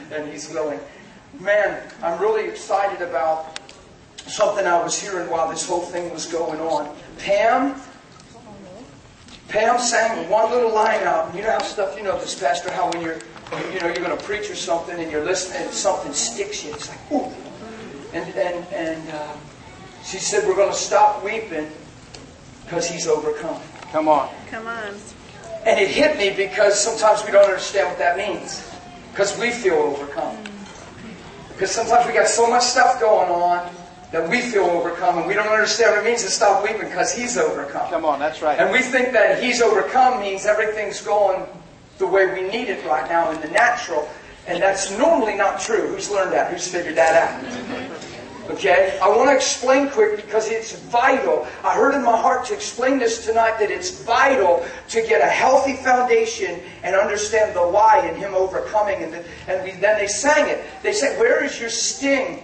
and He's willing. Man, I'm really excited about something I was hearing while this whole thing was going on. Pam sang one little line out. You know how stuff, you know this, Pastor, how when you're going to preach or something and you're listening and something sticks you. It's like, ooh. And she said, we're going to stop weeping because He's overcome. Come on. Come on. And it hit me because sometimes we don't understand what that means. Because we feel overcome. Because sometimes we got so much stuff going on that we feel overcome, and we don't understand what it means to stop weeping because He's overcome. Come on, that's right. And we think that He's overcome means everything's going the way we need it right now in the natural. And that's normally not true. Who's learned that? Who's figured that out? Okay? I want to explain quick because it's vital. I heard in my heart to explain this tonight that it's vital to get a healthy foundation and understand the why in Him overcoming. And then they sang it. They said, where is your sting?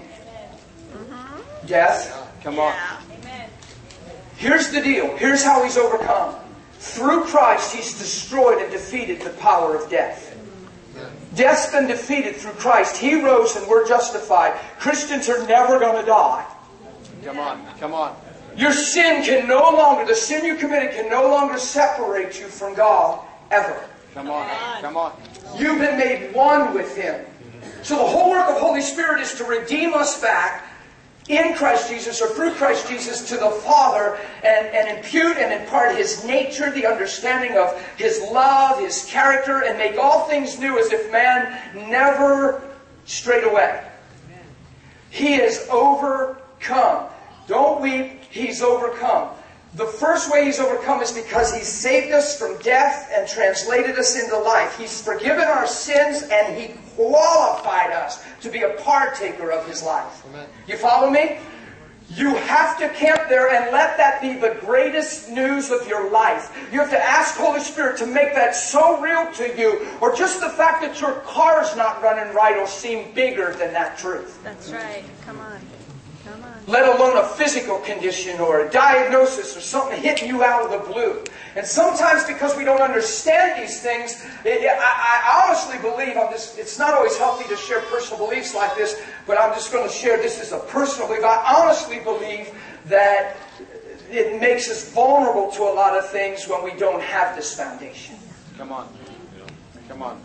Death. Come on. Amen. Here's the deal. Here's how He's overcome. Through Christ, He's destroyed and defeated the power of death. Death's been defeated through Christ. He rose and we're justified. Christians are never going to die. Come on. Come on. Your sin can no longer, the sin you committed can no longer separate you from God ever. Come on. Come on. You've been made one with Him. So the whole work of Holy Spirit is to redeem us back in Christ Jesus or through Christ Jesus to the Father and impute and impart His nature, the understanding of His love, His character, and make all things new as if man never strayed away. He is overcome. Don't weep, He's overcome. The first way He's overcome is because He saved us from death and translated us into life. He's forgiven our sins and He qualified us to be a partaker of His life. Amen. You follow me? You have to camp there and let that be the greatest news of your life. You have to ask Holy Spirit to make that so real to you, or just the fact that your car's not running right will seem bigger than that truth. That's right. Come on. Come on. Let alone a physical condition or a diagnosis or something hitting you out of the blue. And sometimes because we don't understand these things, I honestly believe, it's not always healthy to share personal beliefs like this, but I'm just going to share this as a personal belief. I honestly believe that it makes us vulnerable to a lot of things when we don't have this foundation. Come on. Come on.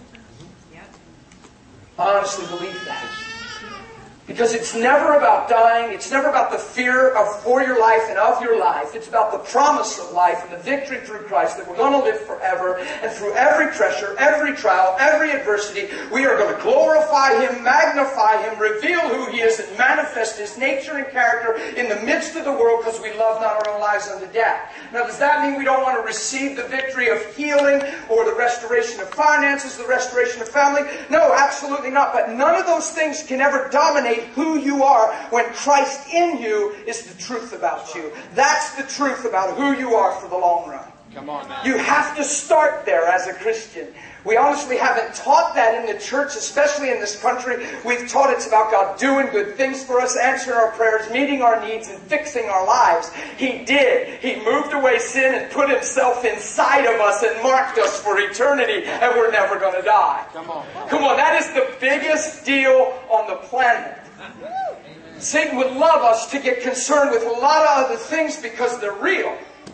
I honestly believe that. Because it's never about dying. It's never about the fear for your life and of your life. It's about the promise of life and the victory through Christ that we're going to live forever. And through every pressure, every trial, every adversity, we are going to glorify Him, magnify Him, reveal who He is, and manifest His nature and character in the midst of the world because we love not our own lives unto death. Now, does that mean we don't want to receive the victory of healing or the restoration of finances, the restoration of family? No, absolutely not. But none of those things can ever dominate who you are when Christ in you is the truth about you. That's the truth about who you are for the long run. Come on, man. You have to start there as a Christian. We honestly haven't taught that in the church, especially in this country. We've taught it's about God doing good things for us, answering our prayers, meeting our needs, and fixing our lives. He did. He moved away sin and put Himself inside of us and marked us for eternity, and we're never going to die. Come on. Come on, that is the biggest deal on the planet. Satan would love us to get concerned with a lot of other things because they're real.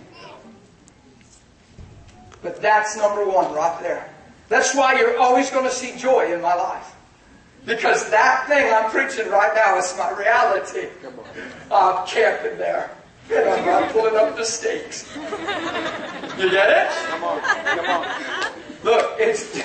But that's number one right there. That's why you're always going to see joy in my life. Because that thing I'm preaching right now is my reality. I'm camping there. And I'm not pulling up the stakes. You get it? Come on. Come on. Look,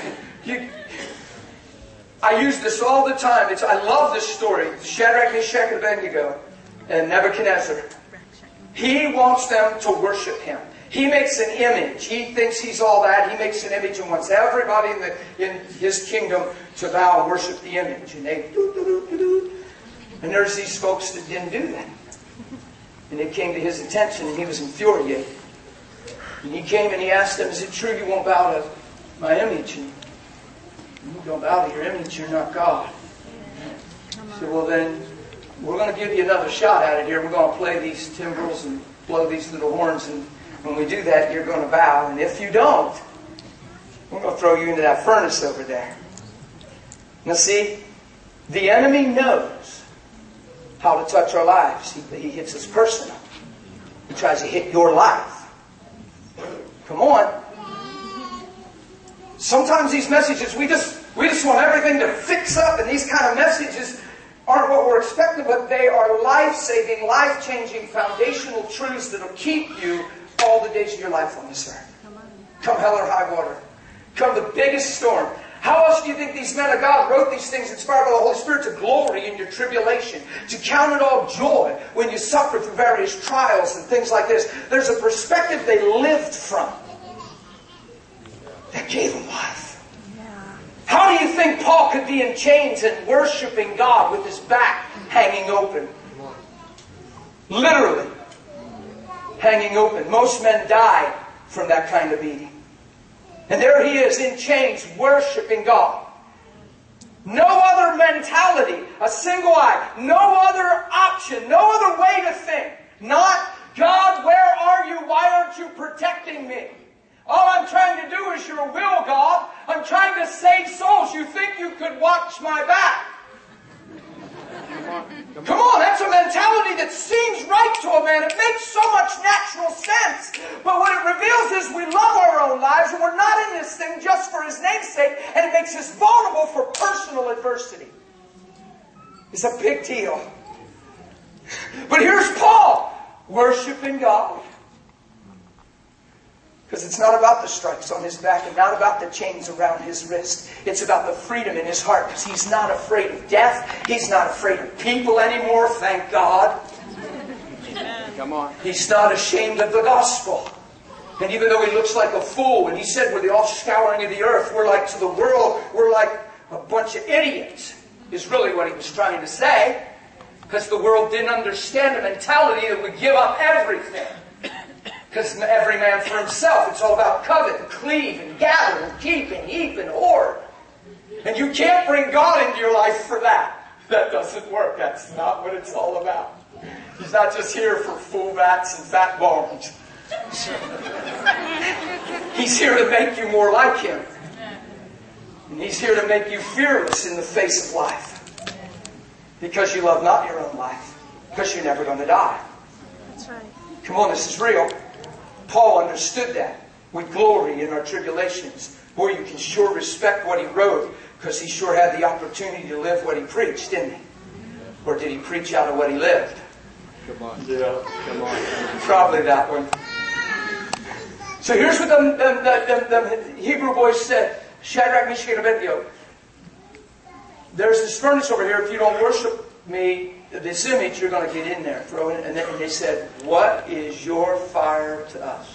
I use this all the time. I love this story. Shadrach, Meshach, and Abednego and Nebuchadnezzar. He wants them to worship him. He makes an image. He thinks he's all that. He makes an image and wants everybody in his kingdom to bow and worship the image. And they and there's these folks that didn't do that. And it came to his attention and he was infuriated. And he came and he asked them, "Is it true you won't bow to my image? And you don't bow to your image, you're not God." He said, "Well then, we're going to give you another shot at it here. We're going to play these timbrels and blow these little horns, and when we do that, you're going to bow. And if you don't, we're going to throw you into that furnace over there." Now see, the enemy knows how to touch our lives. He hits us personal. He tries to hit your life. Come on. Sometimes these messages, we just want everything to fix up, and these kind of messages aren't what we're expecting, but they are life-saving, life-changing, foundational truths that will keep you all the days of your life on this earth. Come hell or high water. Come the biggest storm. How else do you think these men of God wrote these things inspired by the Holy Spirit? To glory in your tribulation, to count it all joy when you suffer through various trials and things like this. There's a perspective they lived from that gave them life. How do you think Paul could be in chains and worshiping God with his back hanging open? Literally hanging open. Most men die from that kind of beating. And there he is in chains worshiping God. No other mentality, a single eye, no other option, no other way to think. Not, God, where are you? Why aren't you protecting me? All I'm trying to do is your will, God. I'm trying to save souls. You think you could watch my back? Come on, that's a mentality that seems right to a man. It makes so much natural sense. But what it reveals is we love our own lives and we're not in this thing just for His name's sake, and it makes us vulnerable for personal adversity. It's a big deal. But here's Paul, worshiping God. Because it's not about the stripes on his back and not about the chains around his wrist. It's about the freedom in his heart, because he's not afraid of death. He's not afraid of people anymore, thank God. Come on. He's not ashamed of the gospel. And even though he looks like a fool, when he said we're the offscouring of the earth, we're like to the world, we're like a bunch of idiots, is really what he was trying to say. Because the world didn't understand a mentality that would give up everything. Because every man for himself. It's all about covet and cleave and gather and keep and heap and hoard. And you can't bring God into your life for that. That doesn't work. That's not what it's all about. He's not just here for full vats and fat barns. He's here to make you more like Him. And He's here to make you fearless in the face of life. Because you love not your own life. Because you're never going to die. That's right. Come on, this is real. Paul understood that. We glory in our tribulations. Boy, you can sure respect what he wrote, because he sure had the opportunity to live what he preached, didn't he? Or did he preach out of what he lived? Come on. Yeah. Come on. Probably that one. So here's what the Hebrew boys said. Shadrach, Meshach, and Abednego. There's this furnace over here. If you don't worship me, this image, you're going to get in there. Throw it. And they said, what is your fire to us?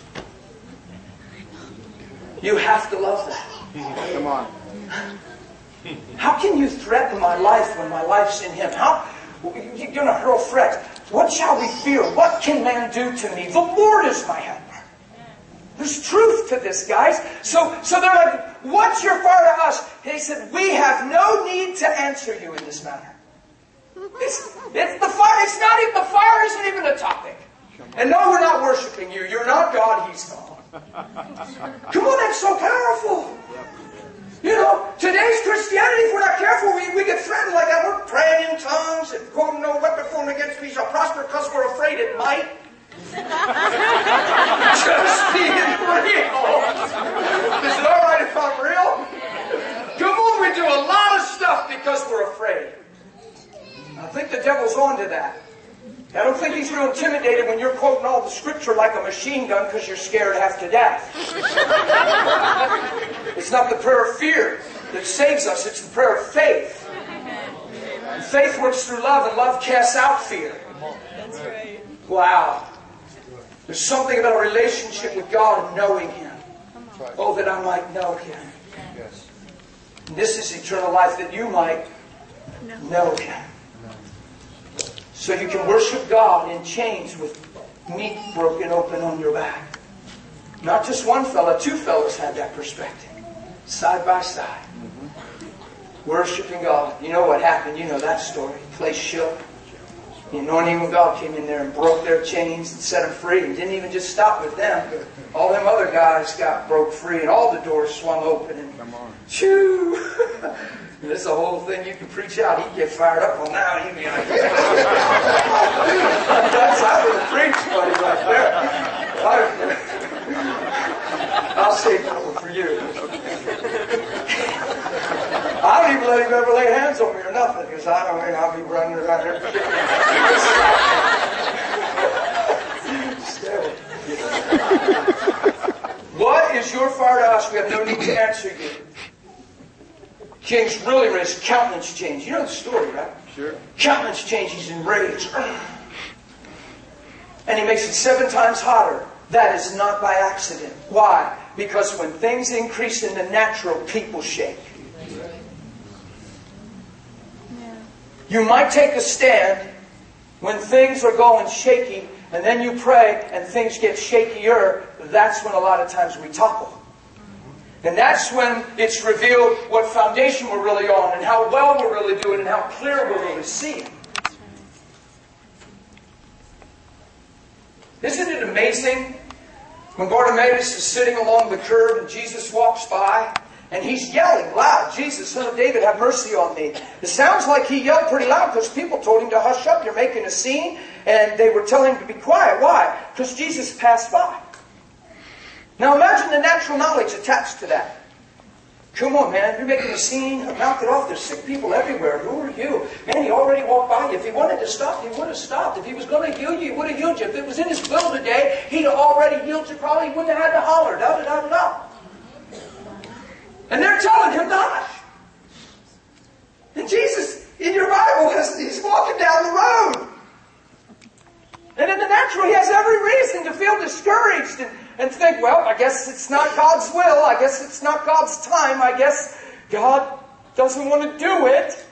You have to love that. Come on. How can you threaten my life when my life's in Him? How you're going to hurl threats? What shall we fear? What can man do to me? The Lord is my helper. There's truth to this, guys. So they're like, what's your fire to us? They said, we have no need to answer you in this matter. It's the fire. It's not even, the fire isn't even a topic. And no, we're not worshiping you. You're not God. He's God. Come on, that's so powerful. You know, today's Christianity, if we're not careful, we get threatened like that. We're praying in tongues and quoting no weapon formed against me shall prosper because we're afraid it might. Just being real. Is it all right if I'm real? Come on, we do a lot of stuff because we're afraid. I think the devil's on to that. I don't think he's real intimidated when you're quoting all the scripture like a machine gun because you're scared half to death. It's not the prayer of fear that saves us. It's the prayer of faith. And faith works through love, and love casts out fear. That's right. Wow. There's something about a relationship with God and knowing Him. Oh, that I might know Him. Yes. And this is eternal life, that you might know Him. So you can worship God in chains with meat broken open on your back. Not just one fella, two fellas had that perspective. Side by side. Worshiping God. You know what happened. You know that story. The place shook. The anointing of God came in there and broke their chains and set them free. And didn't even just stop with them. All them other guys got broke free and all the doors swung open. And Come on. shoo! This is a whole thing you can preach out. He'd get fired up on now. He'd be like, that's how to preach, buddy, right there. I'll save that one for you. I don't even let him ever lay hands on me or nothing, because I'll be running around there. What is your fire to us? We have no need to answer you. King's really red. His countenance changed. You know the story, right? Sure. Countenance changed. He's enraged. And he makes it 7 times hotter. That is not by accident. Why? Because when things increase in the natural, people shake. You might take a stand when things are going shaky, and then you pray and things get shakier. That's when a lot of times we topple. And that's when it's revealed what foundation we're really on, and how well we're really doing, and how clear we're really seeing. Isn't it amazing when Bartimaeus is sitting along the curb and Jesus walks by and he's yelling loud, "Jesus, Son of David, have mercy on me." It sounds like he yelled pretty loud because people told him to hush up. You're making a scene. And they were telling him to be quiet. Why? Because Jesus passed by. Now imagine the natural knowledge attached to that. Come on, man. You're making a scene. Knock it off. There's sick people everywhere. Who are you? Man, he already walked by you. If he wanted to stop, he would have stopped. If he was going to heal you, he would have healed you. If it was in his will today, he'd have already healed you. Probably wouldn't have had to holler. Da-da-da-da-da. And they're telling him to hush. And Jesus, in your Bible, he's walking down the road. And in the natural, he has every reason to feel discouraged and think, well, I guess it's not God's will. I guess it's not God's time. I guess God doesn't want to do it.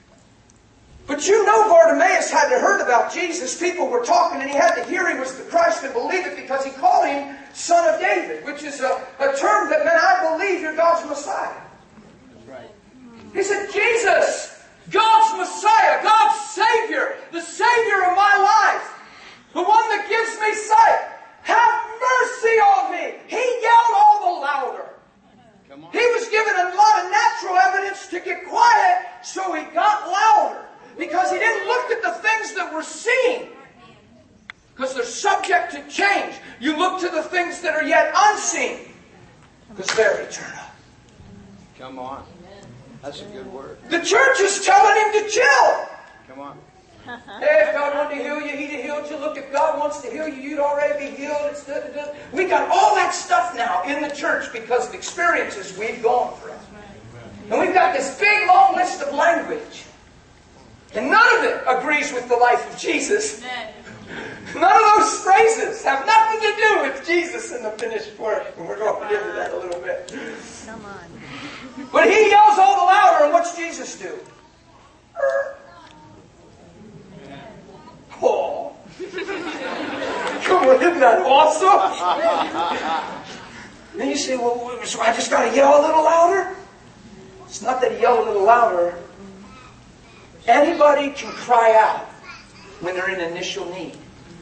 But you know Bartimaeus had to heard about Jesus. People were talking and he had to hear he was the Christ and believe it because he called him Son of David, which is a term that meant, I believe you're God's Messiah. That's right. He said, Jesus, God's Messiah, God's Savior, the Savior of my life, the one that gives me sight. Have mercy on me. He yelled all the louder. Come on. He was given a lot of natural evidence to get quiet, so he got louder. Because he didn't look at the things that were seen. Because they're subject to change. You look to the things that are yet unseen. Because they're eternal. Come on. That's a good word. The church is telling him to chill. Come on. Hey, if God wanted to heal you, He'd have healed you. Look, if God wants to heal you, you'd already be healed. It's we got all that stuff now in the church because of experiences we've gone through. And we've got this big, long list of language. And none of it agrees with the life of Jesus. None of those phrases have nothing to do with Jesus and the finished work. And we're going to get into that a little bit. Come on. But he yells all the louder, and what's Jesus do? Oh. Come on, isn't that awesome? Then you say, well, so I just got to yell a little louder? It's not that he yelled a little louder. Anybody can cry out when they're in initial need.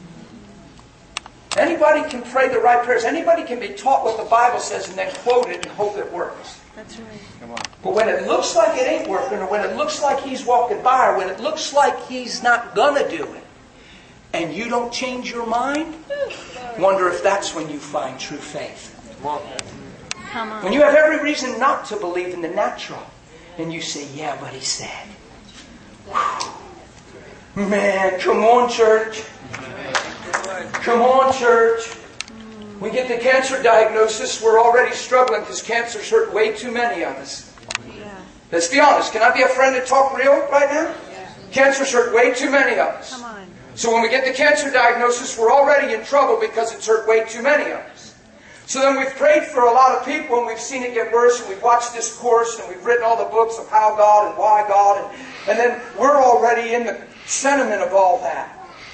Anybody can pray the right prayers. Anybody can be taught what the Bible says and then quote it and hope it works. That's right. Come on. But when it looks like it ain't working, or when it looks like he's walking by, or when it looks like he's not gonna do it, and you don't change your mind, wonder if that's when you find true faith. Come on. When you have every reason not to believe in the natural, and you say, yeah, but he said. Whew. Man, come on, church. Come on, church. We get the cancer diagnosis, we're already struggling because cancer's hurt way too many of us. Yeah. Let's be honest. Can I be a friend and talk real right now? Yeah. Cancer's hurt way too many of us. Come on. So when we get the cancer diagnosis, we're already in trouble because it's hurt way too many of us. So then we've prayed for a lot of people and we've seen it get worse and we've watched this course and we've written all the books of how God and why God and then we're already in the sentiment of all that.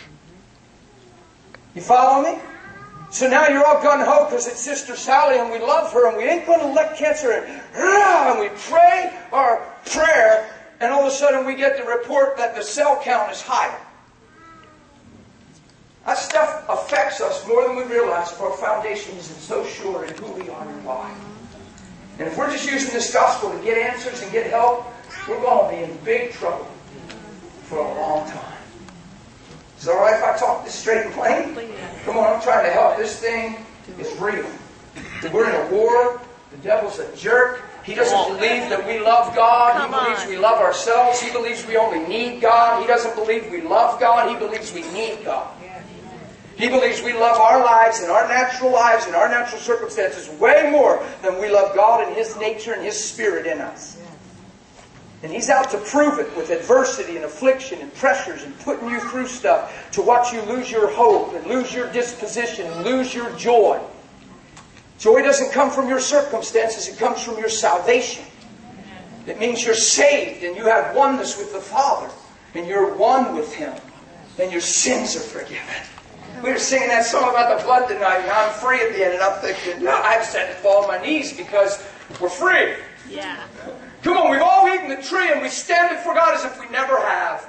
You follow me? So now you're all gung-ho because it's Sister Sally and we love her and we ain't going to let cancer in. And we pray our prayer and all of a sudden we get the report that the cell count is higher. That stuff affects us more than we realize if our foundation isn't so sure in who we are and why. And if we're just using this gospel to get answers and get help, we're going to be in big trouble for a long time. Is it all right if I talk this straight and plain? Come on, I'm trying to help. This thing is real. We're in a war. The devil's a jerk. He doesn't believe that we love God. He believes we love ourselves. He believes we only need God. He doesn't believe we love God. He believes we need God. He believes we love our lives and our natural circumstances way more than we love God and His nature and His Spirit in us. And he's out to prove it with adversity and affliction and pressures and putting you through stuff to watch you lose your hope and lose your disposition and lose your joy. Joy doesn't come from your circumstances, it comes from your salvation. It means you're saved and you have oneness with the Father and you're one with Him and your sins are forgiven. We were singing that song about the blood tonight and I'm free at the end and I'm thinking, no, I've had to fall on my knees because we're free. Yeah. Come on, we've all eaten the tree and we stand before God as if we never have.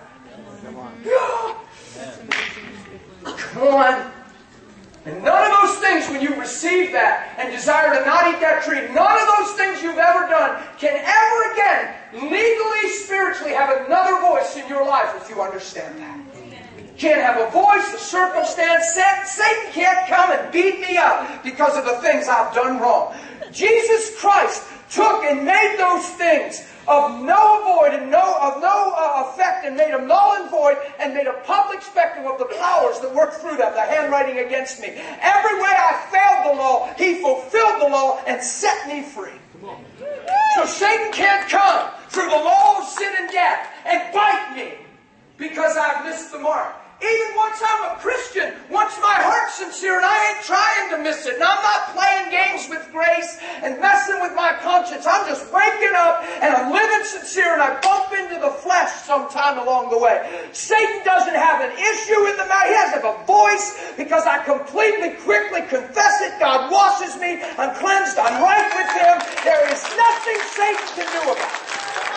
Come on. And none of those things, when you receive that and desire to not eat that tree, none of those things you've ever done can ever again, legally, spiritually, have another voice in your life if you understand that. Can't have a voice, a circumstance. Satan can't come and beat me up because of the things I've done wrong. Jesus Christ took and made those things of no void and of no effect and made them null and void and made a public spectacle of the powers that worked through them, the handwriting against me. Every way I failed the law, He fulfilled the law and set me free. So Satan can't come through the law of sin and death and bite me because I've missed the mark. Even once I'm a Christian, once my heart's sincere and I ain't trying to miss it, and I'm not playing games with grace and messing with my conscience. I'm just waking up and I'm living sincere and I bump into the flesh sometime along the way. Satan doesn't have an issue in the matter. He doesn't have a voice because I completely, quickly confess it. God washes me. I'm cleansed. I'm right with Him. There is nothing Satan can do about it.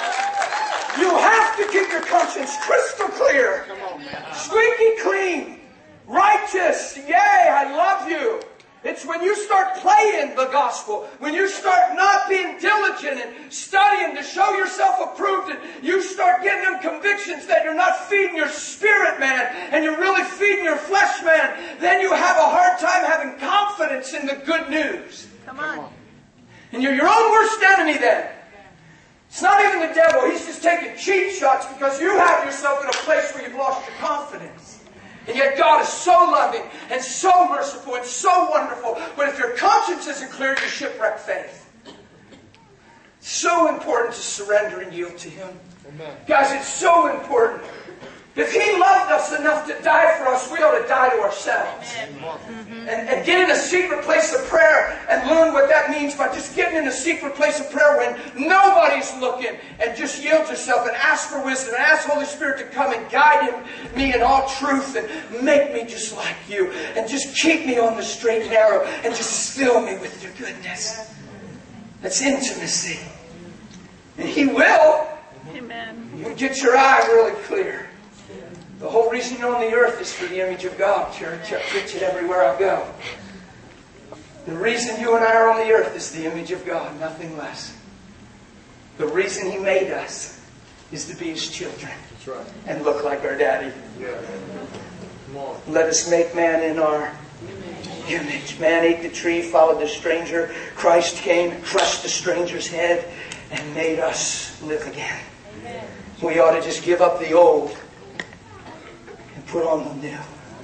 You have to keep your conscience crystal clear, squeaky clean, righteous. Yay, I love you. It's when you start playing the gospel, when you start not being diligent and studying to show yourself approved, and you start getting them convictions that you're not feeding your spirit man and you're really feeding your flesh man, then you have a hard time having confidence in the good news. Come on. And you're your own worst enemy then. It's not even the devil. He's just taking cheap shots because you have yourself in a place where you've lost your confidence. And yet God is so loving and so merciful and so wonderful. But if your conscience isn't clear, you shipwreck faith. It's so important to surrender and yield to Him. Amen. Guys, it's so important. If He loved us enough to die for us, we ought to die to ourselves. And get in a secret place of prayer and learn what that means by just getting in a secret place of prayer when nobody's looking, and just yield yourself and ask for wisdom and ask Holy Spirit to come and guide me in all truth and make me just like You and just keep me on the straight and narrow and just fill me with Your goodness. That's intimacy. And He will. Amen. You get your eye really clear. The whole reason you're on the earth is for the image of God. Church, I preach it everywhere I go. The reason you and I are on the earth is the image of God, nothing less. The reason He made us is to be His children. That's right. And look like our daddy. Yeah. Come on. Let us make man in our image. Man ate the tree, followed the stranger. Christ came, crushed the stranger's head, and made us live again. Amen. We ought to just give up the old and put on the new.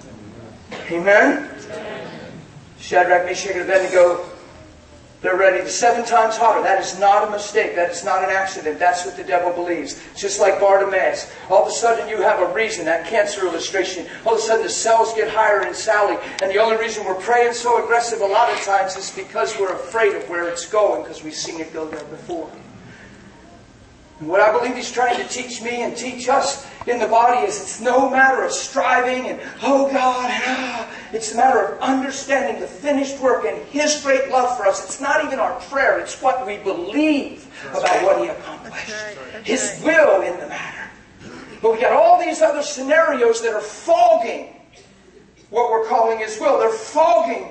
Amen? Shadrach, Meshach, and Abednego, they're ready 7 times hotter. That is not a mistake. That is not an accident. That's what the devil believes. It's just like Bartimaeus. All of a sudden you have a reason. That cancer illustration. All of a sudden the cells get higher in Sally. And the only reason we're praying so aggressive a lot of times is because we're afraid of where it's going, because we've seen it go there before. And what I believe He's trying to teach me and teach us in the body is it's no matter of striving and, oh God, it's a matter of understanding the finished work and His great love for us. It's not even our prayer. It's what we believe about what He accomplished. His will in the matter. But we got all these other scenarios that are fogging what we're calling His will. They're fogging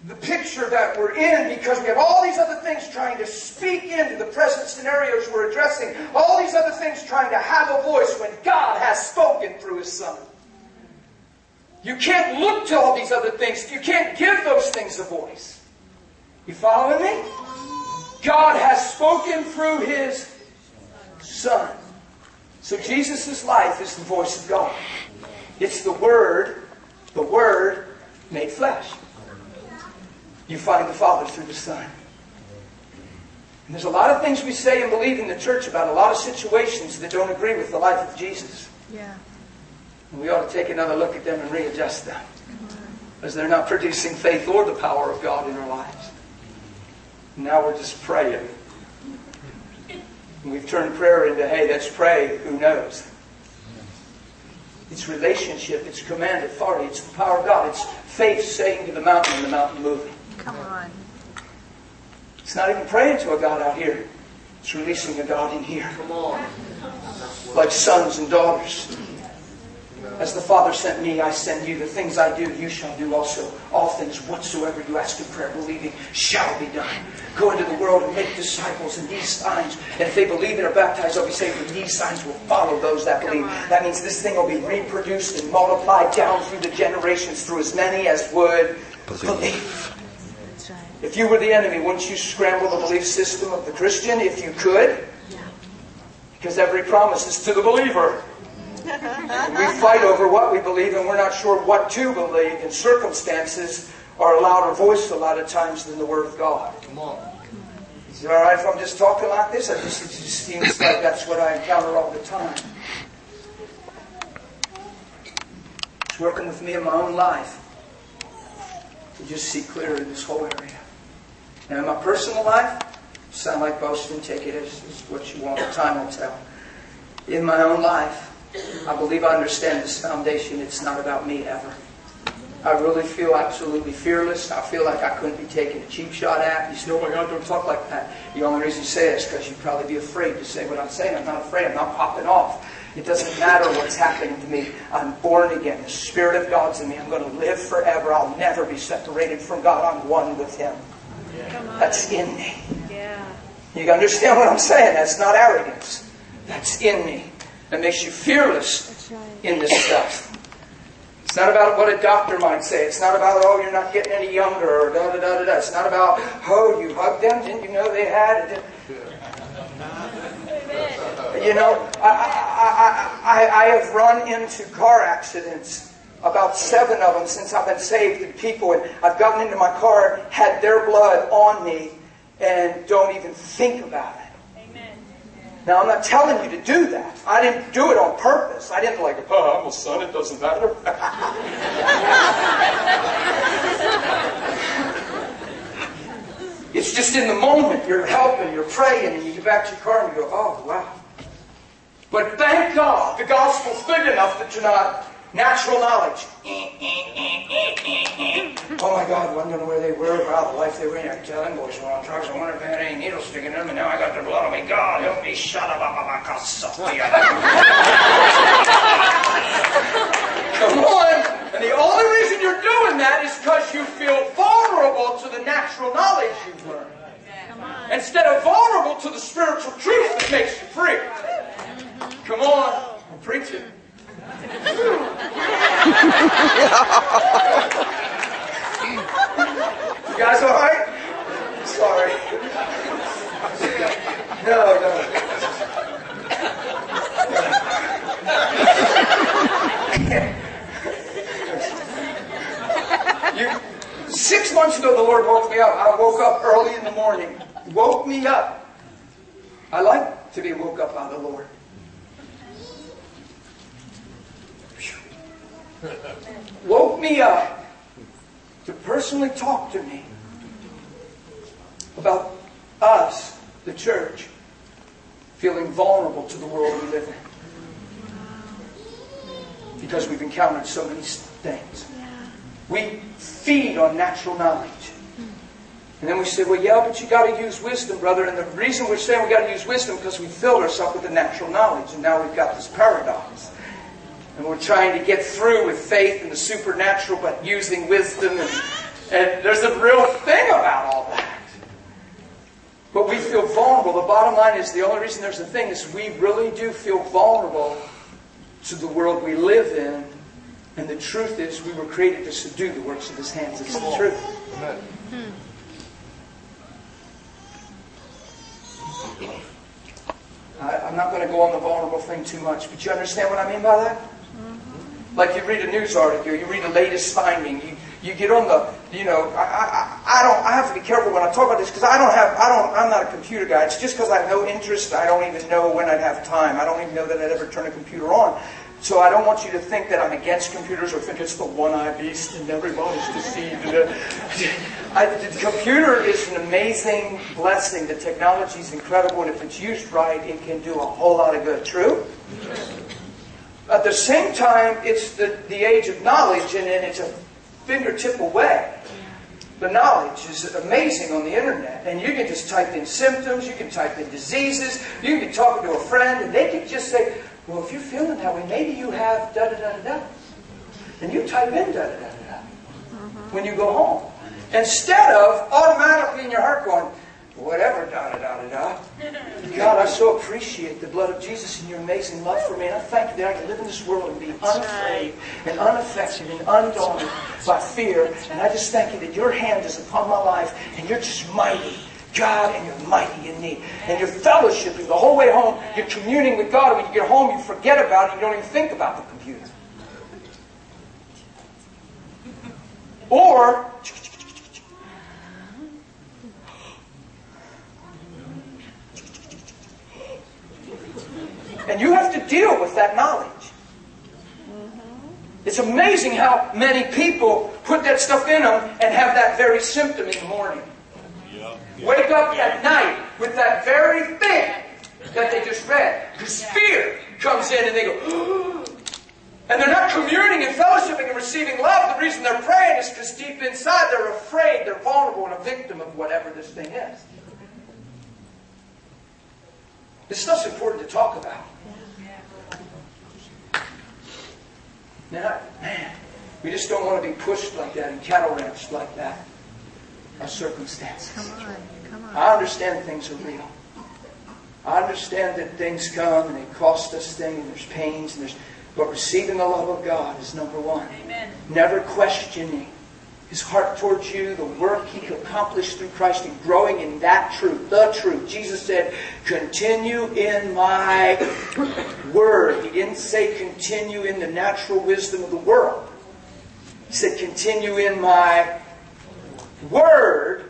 the picture that we're in, because we have all these other things trying to speak into the present scenarios we're addressing, all these other things trying to have a voice when God has spoken through His Son. You can't look to all these other things. You can't give those things a voice. You following me? God has spoken through His Son. So Jesus' life is the voice of God. It's the Word made flesh. You find the Father through the Son. And there's a lot of things we say and believe in the church about a lot of situations that don't agree with the life of Jesus. Yeah. And we ought to take another look at them and readjust them. Because they're not producing faith or the power of God in our lives. Now we're just praying. And we've turned prayer into, hey, let's pray, who knows? It's relationship, it's command authority, it's the power of God. It's faith saying to the mountain and the mountain moving. Come on. It's not even praying to a God out here. It's releasing a God in here. Come on. Like sons and daughters. As the Father sent me, I send you. The things I do, you shall do also. All things whatsoever you ask in prayer, believing, shall be done. Go into the world and make disciples, and these signs. And if they believe and are baptized, they'll be saved. And these signs will follow those that believe. That means this thing will be reproduced and multiplied down through the generations through as many as would believe. That's right. If you were the enemy, wouldn't you scramble the belief system of the Christian if you could? Because every promise is to the believer. We fight over what we believe, and we're not sure what to believe, and circumstances are a louder voice a lot of times than the Word of God. Come on. Is it all right if I'm just talking like this? It just seems like that's what I encounter all the time. It's working with me in my own life to just see clearer in this whole area. Now in my personal life, sound like boasting, take it as what you want, time will tell. In my own life, I believe I understand this foundation. It's not about me ever. I really feel absolutely fearless. I feel like I couldn't be taken a cheap shot at. You say, oh my God, don't talk like that. The only reason you say it is because you'd probably be afraid to say what I'm saying. I'm not afraid. I'm not popping off. It doesn't matter what's happening to me. I'm born again. The Spirit of God's in me. I'm going to live forever. I'll never be separated from God. I'm one with Him. That's in me. Yeah. You understand what I'm saying? That's not arrogance. That's in me. That makes you fearless in this stuff. It's not about what a doctor might say. It's not about, oh, you're not getting any younger, or da-da-da-da-da. It's not about, oh, you hugged them, didn't you know they had it? You know, I have run into car accidents, about 7 of them since I've been saved, and people, and I've gotten into my car, had their blood on me, and don't even think about it. Now, I'm not telling you to do that. I didn't do it on purpose. I didn't like, oh, I'm a son, it doesn't matter. It's just in the moment. You're helping, you're praying, and you get back to your car and you go, oh, wow. But thank God the gospel's big enough that you're not natural knowledge. Oh my God, I don't know where they were, wow, the life they were in. I can tell them boys were on drugs. I wonder if they had any needles sticking in them, and now I got their blood on me. God, help me. Shut up. Come on. And the only reason you're doing that is because you feel vulnerable to the natural knowledge you've learned. Instead of vulnerable to the spiritual truth that makes you free. Come on. I'm preaching. You guys all right? Sorry. No. 6 months ago, the Lord woke me up. I woke up early in the morning. He woke me up. I like to be woke up by the Lord. Woke me up to personally talk to me about us, the church, feeling vulnerable to the world we live in. Because we've encountered so many things. We feed on natural knowledge. And then we say, well, yeah, but you got to use wisdom, brother. And the reason we're saying we got to use wisdom is because we filled ourselves with the natural knowledge. And now we've got this paradox. And we're trying to get through with faith and the supernatural, but using wisdom. And there's a real thing about all that. But we feel vulnerable. The bottom line is the only reason there's a thing is we really do feel vulnerable to the world we live in. And the truth is we were created to subdue the works of His hands. It's the truth. Amen. I'm not going to go on the vulnerable thing too much, but you understand what I mean by that? Like you read a news article, you read the latest finding, you get on the, I have to be careful when I talk about this because I'm not a computer guy. It's just because I have no interest. I don't even know when I'd have time. I don't even know that I'd ever turn a computer on. So I don't want you to think that I'm against computers or think it's the one-eyed beast and everybody's deceived. The computer is an amazing blessing. The technology is incredible, and if it's used right, it can do a whole lot of good. True? At the same time, it's the age of knowledge, and it's a fingertip away. The knowledge is amazing on the internet, and you can just type in symptoms, you can type in diseases, you can talk to a friend, and they can just say, well, if you're feeling that way, maybe you have da-da-da-da-da. And you type in da-da-da-da-da when you go home. Instead of automatically in your heart going, whatever, da-da-da-da-da. God, I so appreciate the blood of Jesus and your amazing love for me. And I thank you that I can live in this world and be unafraid and unaffected and undaunted by fear. And I just thank you that your hand is upon my life and you're just mighty. God, and you're mighty in me. And you're fellowshipping the whole way home. You're communing with God. And when you get home, you forget about it. You don't even think about the computer. Or, and you have to deal with that knowledge. It's amazing how many people put that stuff in them and have that very symptom in the morning. Wake up at night with that very thing that they just read. Because fear comes in and they go, and they're not communing and fellowshipping and receiving love. The reason they're praying is because deep inside they're afraid, they're vulnerable and a victim of whatever this thing is. This stuff's important to talk about. Now, man, we just don't want to be pushed like that and cattle ranched like that. Our circumstances. Come on. I understand things are real. I understand that things come and they cost us things and there's pains and but receiving the love of God is number one. Amen. Never questioning His heart towards you, the work He accomplished through Christ and growing in that truth, the truth. Jesus said, continue in my word. He didn't say continue in the natural wisdom of the world. He said continue in my word,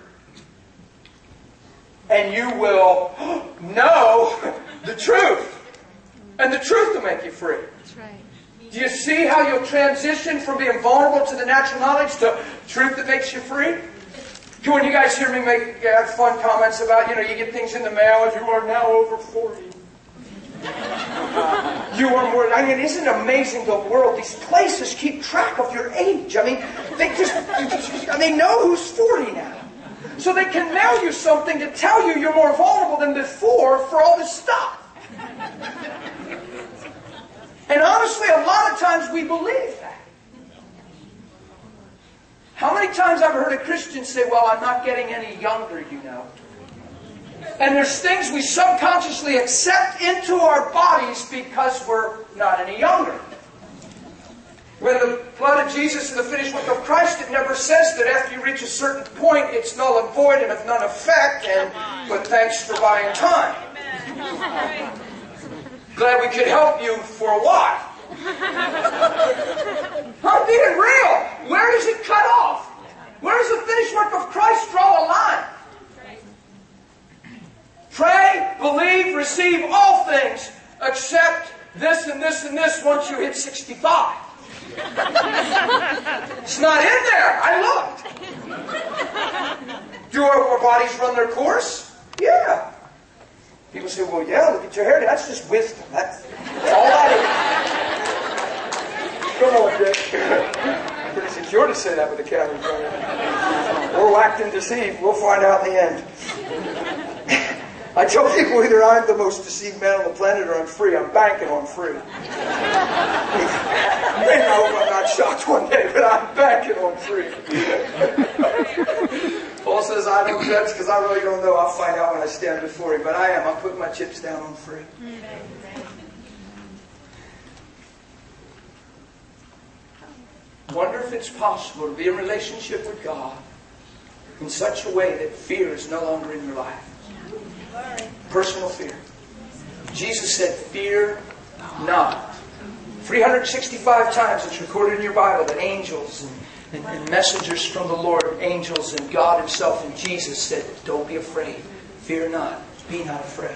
and you will know the truth. And the truth will make you free. That's right. Do you see how you'll transition from being vulnerable to the natural knowledge to truth that makes you free? When you guys hear me make fun comments about, you get things in the mail, you are now over 40. You are more. I mean, isn't it amazing the world? These places keep track of your age. I mean, they know who's 40 now. So they can mail you something to tell you you're more vulnerable than before for all this stuff. And honestly, a lot of times we believe that. How many times I've heard a Christian say, well, I'm not getting any younger, And there's things we subconsciously accept into our bodies because we're not any younger. When the blood of Jesus and the finished work of Christ, it never says that after you reach a certain point, it's null and void and of none effect, but thanks for buying time. Glad we could help you for a while. I'm being real. Where does it cut off? Where does the finished work of Christ draw a line? Pray, believe, receive all things except this and this and this once you hit 65. It's not in there. I looked. Do our bodies run their course? Yeah. People say, well, yeah, look at your hair. That's just wisdom. That's all that is. Come on, Dick. It's yours to say that with the camera going. We're whacked and deceived. We'll find out in the end. I tell people either I'm the most deceived man on the planet or I'm free. I'm banking on free. Maybe I hope I'm not shocked one day, but I'm banking on free. don't judge because I really don't know. I'll find out when I stand before Him. But I am. I'm putting my chips down on free. Wonder if it's possible to be in relationship with God in such a way that fear is no longer in your life. Personal fear. Jesus said, fear not. 365 times it's recorded in your Bible that angels and messengers from the Lord, angels and God Himself and Jesus said, don't be afraid. Fear not. Be not afraid.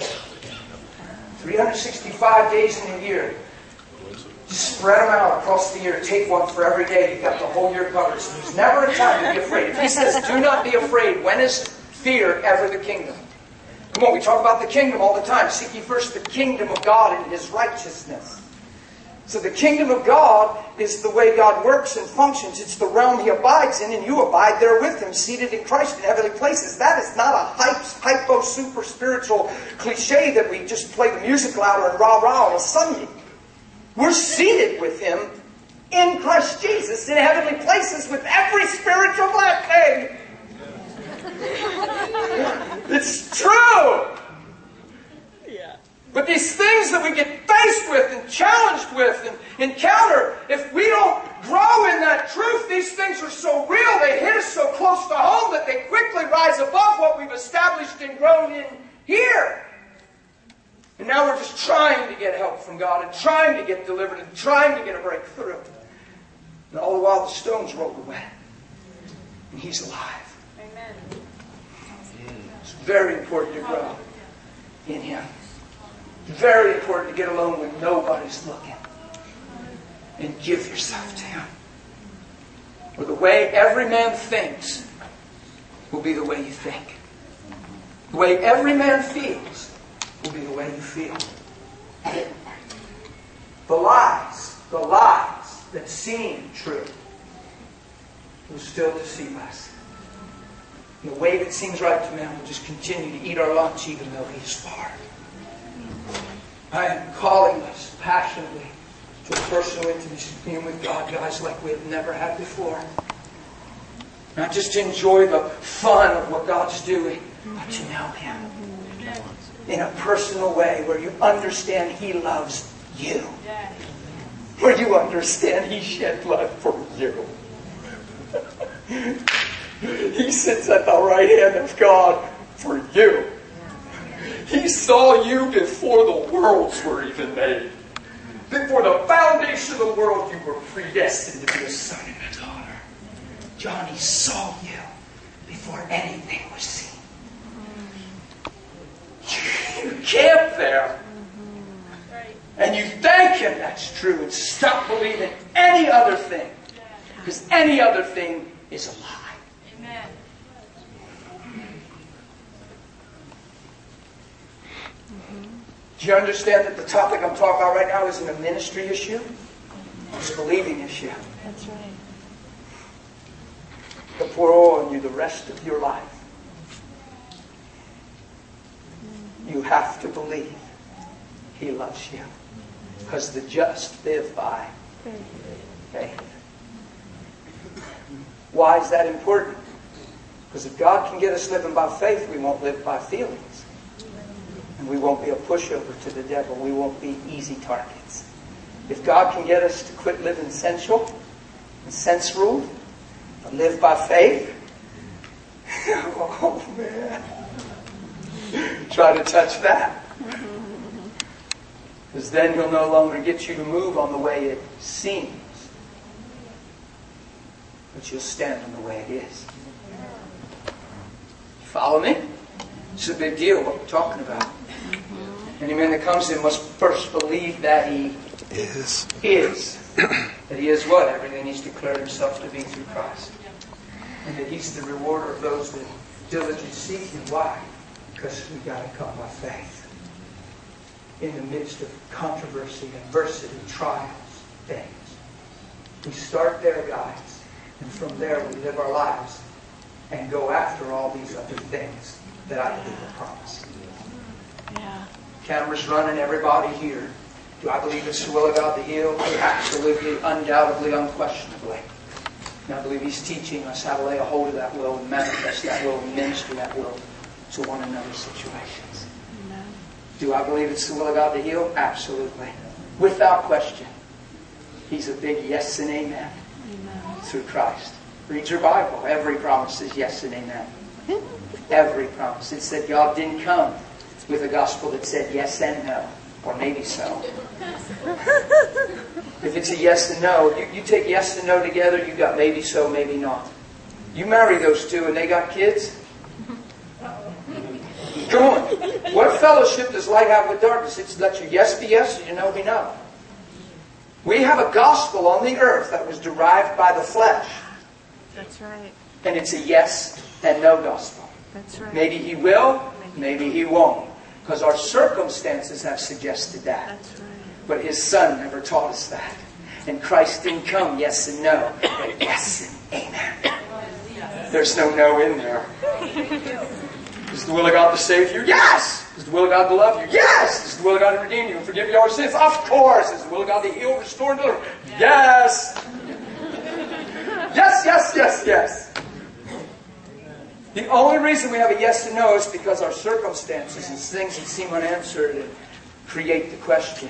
365 days in a year. Just spread them out across the year. Take one for every day. You've got the whole year covered. So there's never a time to be afraid. If He says, do not be afraid, when is fear ever the kingdom? Come on, we talk about the kingdom all the time. Seek ye first the kingdom of God and His righteousness. So the kingdom of God is the way God works and functions. It's the realm He abides in, and you abide there with Him, seated in Christ in heavenly places. That is not a hypo, super spiritual cliche that we just play the music louder and rah-rah on a Sunday. We're seated with Him in Christ Jesus in heavenly places with every spiritual blessing. It's true. Yeah. But these things that we get faced with and challenged with and encounter, if we don't grow in that truth, these things are so real, they hit us so close to home that they quickly rise above what we've established and grown in here. And now we're just trying to get help from God and trying to get delivered and trying to get a breakthrough. And all the while the stones rolled away. And He's alive. Amen. It's very important to grow in Him. Very important to get alone when nobody's looking. And give yourself to Him. For the way every man thinks will be the way you think. The way every man feels will be the way you feel. The lies that seem true will still deceive us. And the way that seems right to man will just continue to eat our lunch even though He's far. I am calling us passionately to a personal intimacy with God, guys, like we have never had before. Not just to enjoy the fun of what God's doing, but to know Him in a personal way where you understand He loves you. Where you understand He shed blood for you. He sits at the right hand of God for you. He saw you before the worlds were even made. Before the foundation of the world, you were predestined to be a son and a daughter. John, He saw you before anything was seen. You camp there. And you thank Him that's true. And stop believing any other thing. Because any other thing is a lie. Amen. Do you understand that the topic I'm talking about right now isn't a ministry issue? It's a believing issue. That's right. To pour oil on you the rest of your life. You have to believe He loves you. Because the just live by faith. Why is that important? Because if God can get us living by faith, we won't live by feelings. And we won't be a pushover to the devil. We won't be easy targets. If God can get us to quit living sensual and sense-ruled, but live by faith, oh man, try to touch that. Because then He'll no longer get you to move on the way it seems. But you'll stand on the way it is. Follow me? It's a big deal what we're talking about. Any man that comes in must first believe that he is. That he is what? Everything He's declared Himself to be through Christ. And that He's the rewarder of those that diligently seek Him. Why? Because we've got to come by faith. In the midst of controversy, adversity, trials, things. We start there, guys. And from there we live our lives and go after all these other things that I believe are promised. Yeah. Cameras running, everybody here. Do I believe it's the will of God to heal? Absolutely, undoubtedly, unquestionably. And I believe He's teaching us how to lay a hold of that will and manifest that will and minister that will to one another's situations. Amen. Do I believe it's the will of God to heal? Absolutely. Without question. He's a big yes and amen. Amen. Through Christ. Read your Bible. Every promise is yes and amen. Every promise. It said God didn't come with a gospel that said yes and no. Or maybe so. If it's a yes and no, you take yes and no together, you got maybe so, maybe not. You marry those two and they got kids? Come on. What fellowship does light have with darkness? It's let your yes be yes and your no be no. We have a gospel on the earth that was derived by the flesh. That's right. And it's a yes and no gospel. That's right. Maybe He will, maybe He won't. Because our circumstances have suggested that. That's right. But His Son never taught us that. And Christ didn't come yes and no, but yes and amen. There's no no in there. Is the will of God to save you? Yes! Is the will of God to love you? Yes! Is the will of God to redeem you and forgive you all your sins? Of course! Is the will of God to heal, restore, and deliver? Yes! Yes, yes, yes, yes. The only reason we have a yes and no is because our circumstances and things that seem unanswered create the question.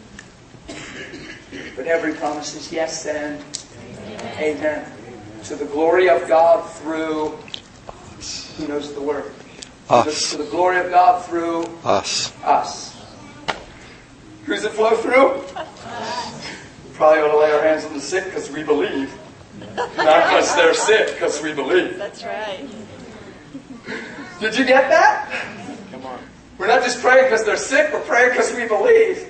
But every promise is yes and amen. To the glory of God through, who knows the word? Us. To the glory of God through Us. us. Who does it flow through? We probably ought to lay our hands on the sick because we believe. Not because they're sick, because we believe. That's right. Did you get that? Come on. We're not just praying because they're sick, we're praying because we believe.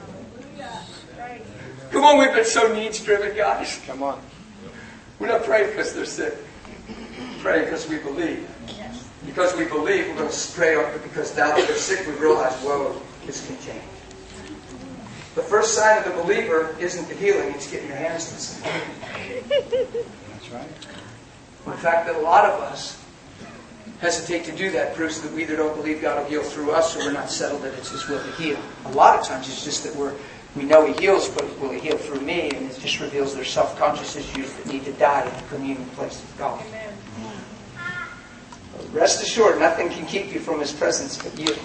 Come on, we've been so needs-driven, guys. Come on. We're not praying because they're sick. We're praying because we believe. Because we believe, we're going to pray because now that they're sick, we realize, whoa, this can change. The first sign of the believer isn't the healing, it's getting your hands on something. That's right. The fact that a lot of us hesitate to do that proves that we either don't believe God will heal through us or we're not settled that it's His will to heal. A lot of times it's just that we know He heals, but will He heal through me? And it just reveals their self-conscious issues that need to die in the communion place with God. Amen. Rest assured, nothing can keep you from His presence but you.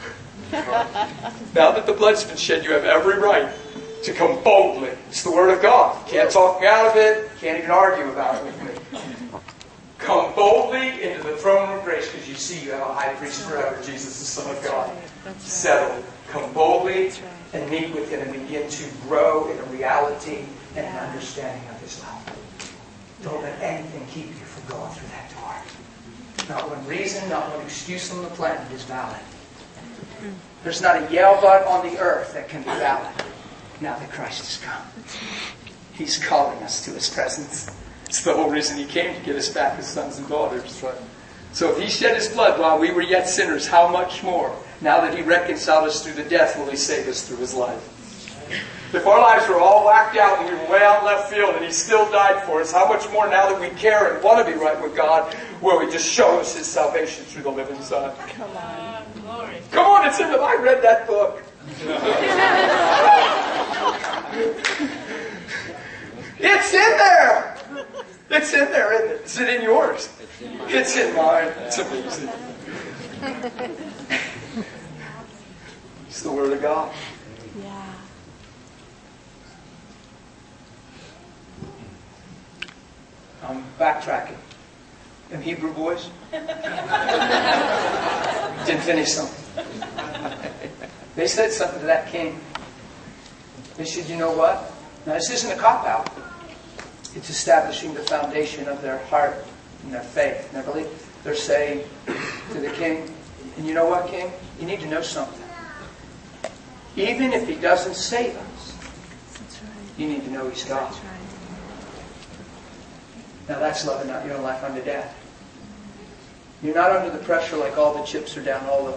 Now that the blood's been shed, you have every right to come boldly. It's the Word of God. You can't talk me out of it. Can't even argue about it with me. Come boldly into the throne of grace because you see you have a high priest forever, Jesus, the Son of God. Settled. Come boldly and meet with Him and begin to grow in a reality and an understanding of His love. Don't let anything keep you from going through that door. Not one reason, not one excuse on the planet is valid. There's not a Yale butt on the earth that can be valid now that Christ has come. He's calling us to His presence. It's the whole reason He came, to get us back as sons and daughters. So if He shed His blood while we were yet sinners, how much more, now that He reconciled us through the death, will He save us through His life? If our lives were all whacked out and we were way out in left field and He still died for us, how much more now that we care and want to be right with God, will He just show us His salvation through the living Son? Come on. Glory. Come on, it's in the... I read that book. It's in there. It's in there, isn't it? Is it in yours? It's in mine. It's amazing. It's the Word of God. Yeah. I'm backtracking. Them Hebrew boys didn't finish something. They said something to that king. They said, you know what? Now this isn't a cop-out. It's establishing the foundation of their heart and their faith and their belief. They're saying to the king, and you know what, king? You need to know something. Even if He doesn't save us, you need to know He's God. Now that's loving not your own life unto death. You're not under the pressure like all the chips are down, all the...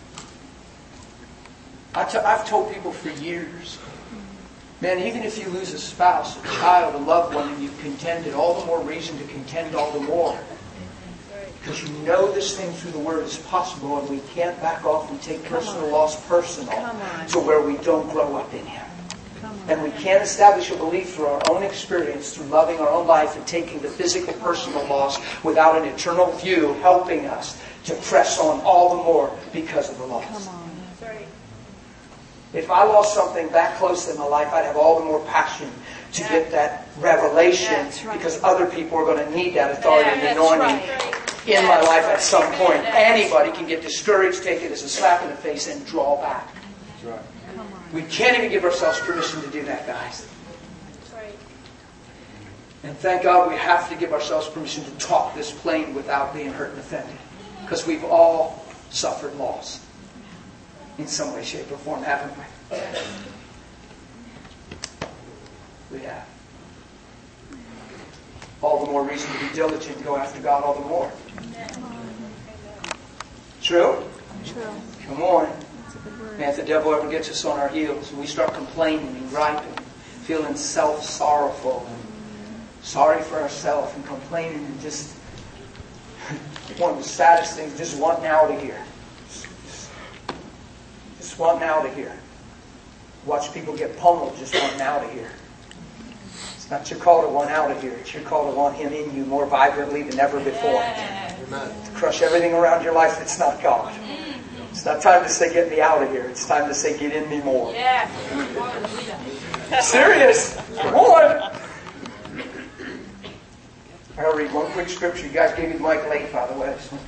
I've told people for years, man, even if you lose a spouse, a child, a loved one, and you've contended, all the more reason to contend all the more. Because you know this thing through the Word is possible, and we can't back off and take personal loss personal to where we don't grow up in Him. Come And we can't establish a belief through our own experience, through loving our own life and taking the physical, personal loss without an eternal view helping us to press on all the more because of the loss. Come on. If I lost something that close in my life, I'd have all the more passion to get that revelation because other people are going to need that authority and anointing in my life at some point. Anybody can get discouraged, take it as a slap in the face, and draw back. That's right. We can't even give ourselves permission to do that, guys. And thank God we have to give ourselves permission to talk this plain without being hurt and offended. Because we've all suffered loss. In some way, shape, or form, haven't we? We have. All the more reason to be diligent and go after God all the more. True? True. Come on. That's a good word. Man, if the devil ever gets us on our heels and we start complaining and griping, feeling self-sorrowful and sorry for ourselves and complaining and just one of the saddest things, just wanting out of here. Just wanting out of here. Watch people get pummeled just wanting out of here. It's not your call to want out of here. It's your call to want Him in you more vibrantly than ever before. Amen. To crush everything around your life that's not God. It's not time to say, get me out of here. It's time to say, get in me more. Yeah. Serious? Come on. I'll read one quick scripture. You guys gave me the mic late, by the way.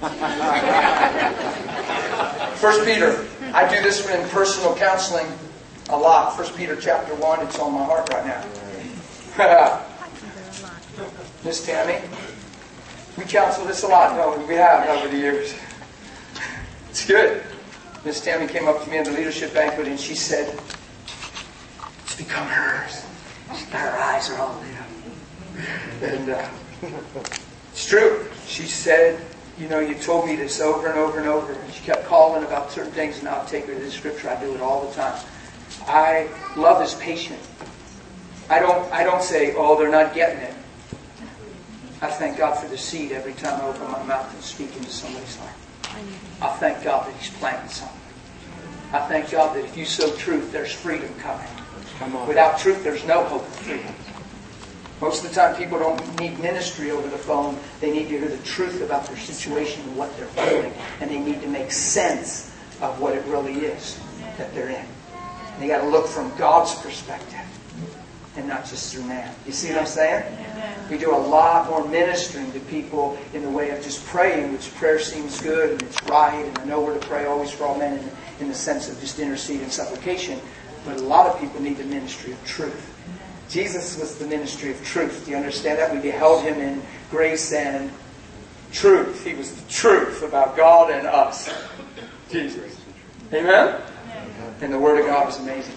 1 Peter. I do this in personal counseling a lot. 1 Peter chapter 1. It's on my heart right now. Miss Tammy. We counsel this a lot. No, we have over the years. It's good. Miss Tammy came up to me at the leadership banquet and she said, it's become hers. Her eyes are all lit up. And it's true. She said, you know, you told me this over and over and over. And she kept calling about certain things, and I'll take her to the scripture. I do it all the time. I love is patient. I don't say, oh, they're not getting it. I thank God for the seed every time I open my mouth and speak into somebody's life. I thank God that He's planting something. I thank God that if you sow truth, there's freedom coming. Come on. Without truth, there's no hope of freedom. Most of the time, people don't need ministry over the phone. They need to hear the truth about their situation and what they're feeling. And they need to make sense of what it really is that they're in. And they got to look from God's perspective and not just through man. You see what I'm saying? We do a lot more ministering to people in the way of just praying, which prayer seems good and it's right. And I know we're to pray always for all men in the sense of just intercede and supplication. But a lot of people need the ministry of truth. Jesus was the ministry of truth. Do you understand that? We beheld Him in grace and truth. He was the truth about God and us. Jesus. Amen? And the Word of God was amazing.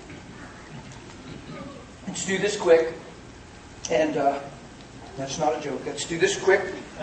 Let's do this quick. And that's not a joke. Let's do this quick.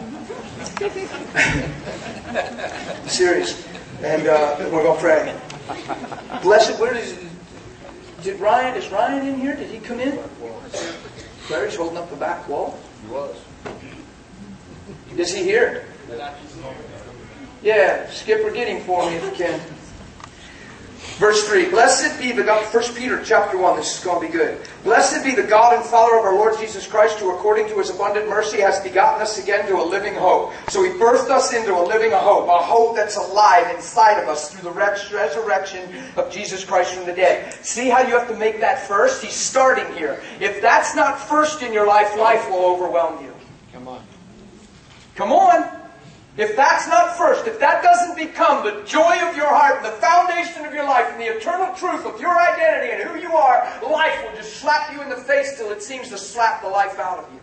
I'm serious. And we're going to pray. Blessed, where is it? Is Ryan in here? Did he come in? Larry's holding up the back wall. He was. Is he here? Yeah, Skipper, get him for me if you can. Verse 3. Blessed be the God, 1 Peter chapter 1. This is going to be good. Blessed be the God and Father of our Lord Jesus Christ, who according to His abundant mercy has begotten us again to a living hope. So He birthed us into a living hope that's alive inside of us through the resurrection of Jesus Christ from the dead. See how you have to make that first? He's starting here. If that's not first in your life, life will overwhelm you. Come on. Come on. If that's not first, if that doesn't become the joy of your heart and the foundation of your life and the eternal truth of your identity and who you are, life will just slap you in the face till it seems to slap the life out of you.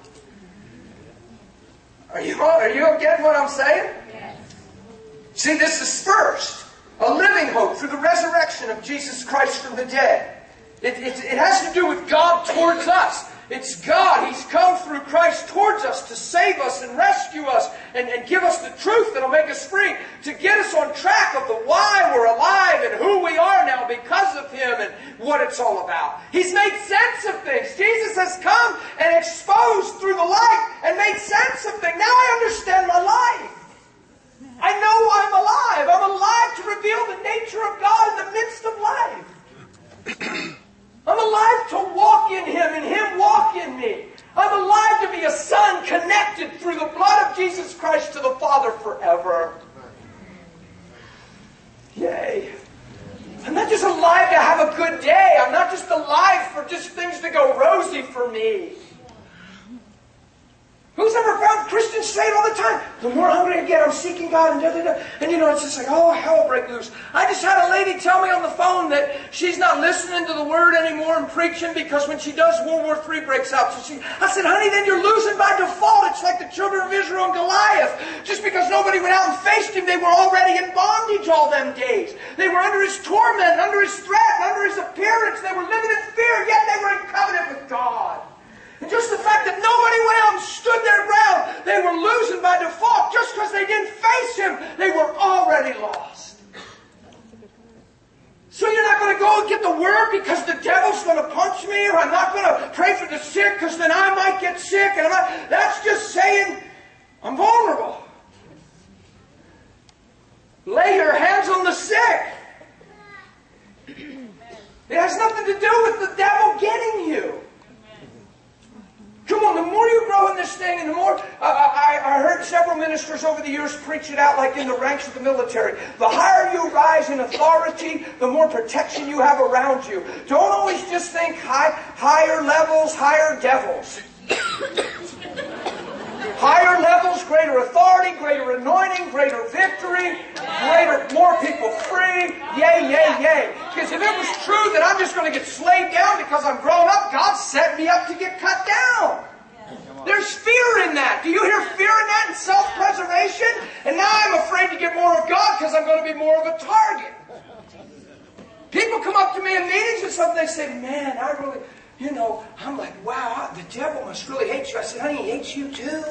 Are you getting what I'm saying? Yes. See, this is first. A living hope through the resurrection of Jesus Christ from the dead. It has to do with God towards us. It's God. He's come through Christ towards us to save us and rescue us and give us the truth that'll make us free, to get us on track of the why we're alive and who we are now because of Him and what it's all about. He's made sense of things. Jesus has come and exposed through the light and made sense of things. Now I understand my life. I know I'm alive. I'm alive to reveal the nature of God in the midst of life. I'm alive to Jesus Christ to the Father forever. Yay. I'm not just alive to have a good day. I'm not just alive for just things to go rosy for me. Who's ever found Christians say it all the time? The more hungry I get, I'm seeking God, and da-da-da. And it's just like, oh, hell break loose. I just had a lady tell me on the phone that she's not listening to the Word anymore and preaching because when she does, World War III breaks out. So I said, honey, then you're losing by default. It's like the children of Israel and Goliath. Just because nobody went out and faced him, they were already in bondage all them days. They were under his torment, under his threat, under his appearance. They were living in fear, yet they were in covenant with God. And just the fact that nobody went out and stood their ground, they were losing by default. Just because they didn't face him, they were already lost. So you're not going to go and get the Word because the devil's going to punch me, or I'm not going to pray for the sick because then I might get sick. And that's just saying I'm vulnerable. Lay your hands on the sick. It has nothing to do with the devil getting you. Come on, the more you grow in this thing, and the more... I heard several ministers over the years preach it out like in the ranks of the military. The higher you rise in authority, the more protection you have around you. Don't always just think higher levels, higher devils. Higher levels, greater authority, greater anointing, greater victory, more people free. Yay, yay, yay. Because if it was true that I'm just going to get slaved down because I'm grown up, God set me up to get cut down. There's fear in that. Do you hear fear in that and self-preservation? And now I'm afraid to get more of God because I'm going to be more of a target. People come up to me in meetings and stuff, they say, man, I really... I'm like, wow, the devil must really hate you. I said, honey, he hates you too.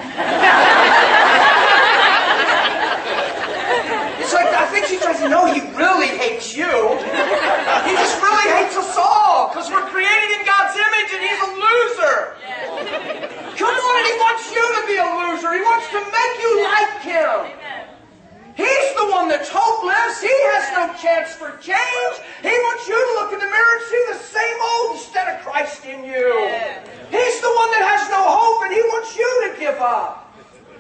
It's like, I think she tries to know he really hates you. He just really hates us all because we're created in God's image and he's a loser. Come on, and he wants you to be a loser. He wants to make you like him. He's the one that's hopeless. He has no chance for change. He wants you to look in the mirror and see the same old instead of Christ in you. He's the one that has no hope, and he wants you to give up.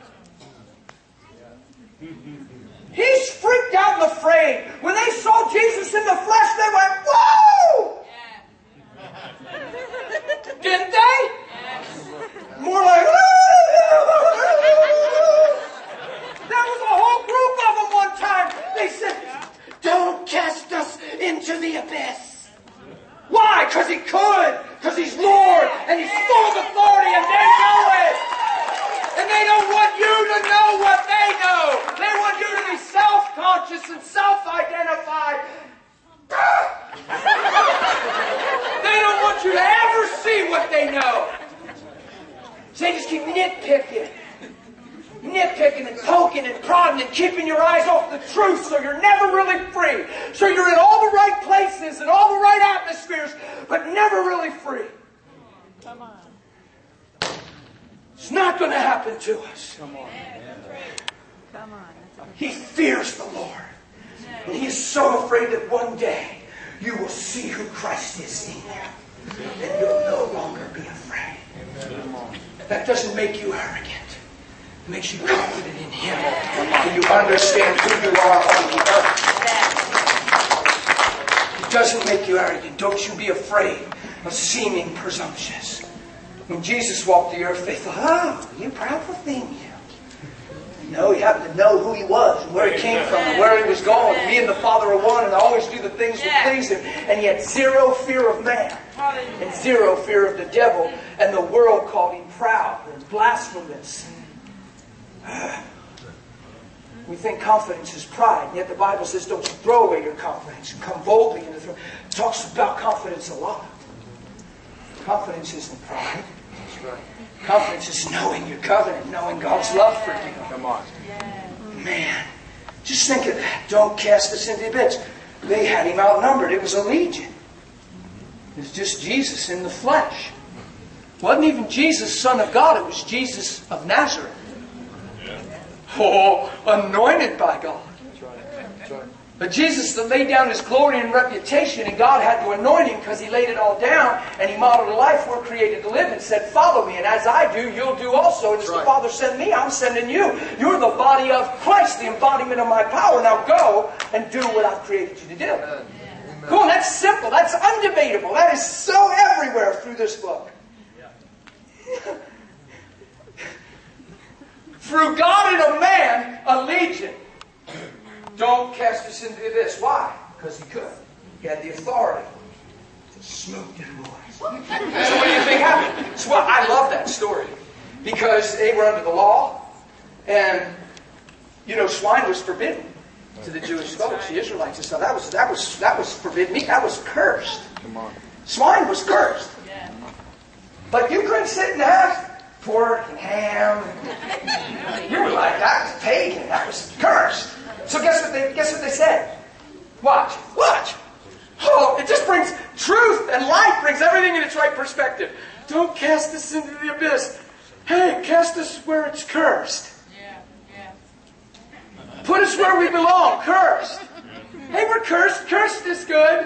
He's freaked out and afraid. When they saw Jesus in the flesh, they went, whoa! Didn't they? More like, there was a whole group of them one time. They said, don't cast us into the abyss. Why? Because he could. Because he's Lord. And he's full of authority. And they know it. And they don't want you to know what they know. They want you to be self-conscious and self-identified. They don't want you to ever see what they know. So they just keep nitpicking and poking and prodding and keeping your eyes off the truth so you're never really free. So you're in all the right places and all the right atmospheres, but never really free. Come on. It's not going to happen to us. Come on. Come on. He fears the Lord. And he is so afraid that one day you will see who Christ is in you. And you'll no longer be afraid. That doesn't make you arrogant. It makes you confident in him. And you understand who you are on the earth. It doesn't make you arrogant. Don't you be afraid of seeming presumptuous. When Jesus walked the earth, they thought, oh, you proudful thing, you. No, he happened to know who he was, and where he came from, and where he was going. And me and the Father are one, and I always do the things that please him. And he had zero fear of man, and zero fear of the devil. And the world called him proud and blasphemous. We think confidence is pride, and yet the Bible says don't you throw away your confidence. Come boldly in the throne. It talks about confidence a lot. Confidence isn't pride. That's right. Confidence is knowing your covenant, knowing God's love for you. Come on. Man, just think of that. Don't cast us into the abyss. They had him outnumbered. It was a legion. It was just Jesus in the flesh. It wasn't even Jesus, Son of God. It was Jesus of Nazareth. Oh, anointed by God. That's right. That's right. But Jesus laid down His glory and reputation, and God had to anoint Him because He laid it all down, and He modeled a life we're created to live and said, follow me, and as I do, you'll do also. And as the Father sent me, I'm sending you. You're the body of Christ, the embodiment of my power. Now go and do what I've created you to do. Amen. Come on, that's simple. That's undebatable. That is so everywhere through this book. Through God and a man, a legion. Don't cast us into the abyss. Why? Because He could. He had the authority to smoke His boys. So what do you think happened? So I love that story. Because they were under the law. And, swine was forbidden to the Jewish folks, the Israelites. So that was forbidden meat. That was cursed. Come on. Swine was cursed. But you couldn't sit and have pork and ham. You were like, that was pagan. That was cursed. So guess what they said? Watch. Oh, it just brings truth and life, brings everything in its right perspective. Don't cast us into the abyss. Hey, cast us where it's cursed. Put us where we belong, cursed. Hey, we're cursed. Cursed is good.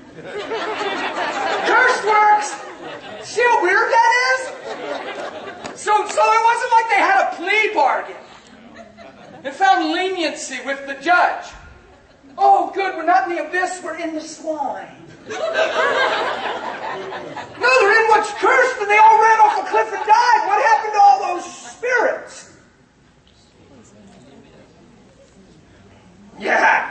Cursed works. See how weird that is? So it wasn't like they had a plea bargain and found leniency with the judge. Oh, good, we're not in the abyss, we're in the swine. No, they're in what's cursed, and they all ran off a cliff and died. What happened to all those spirits? Yeah.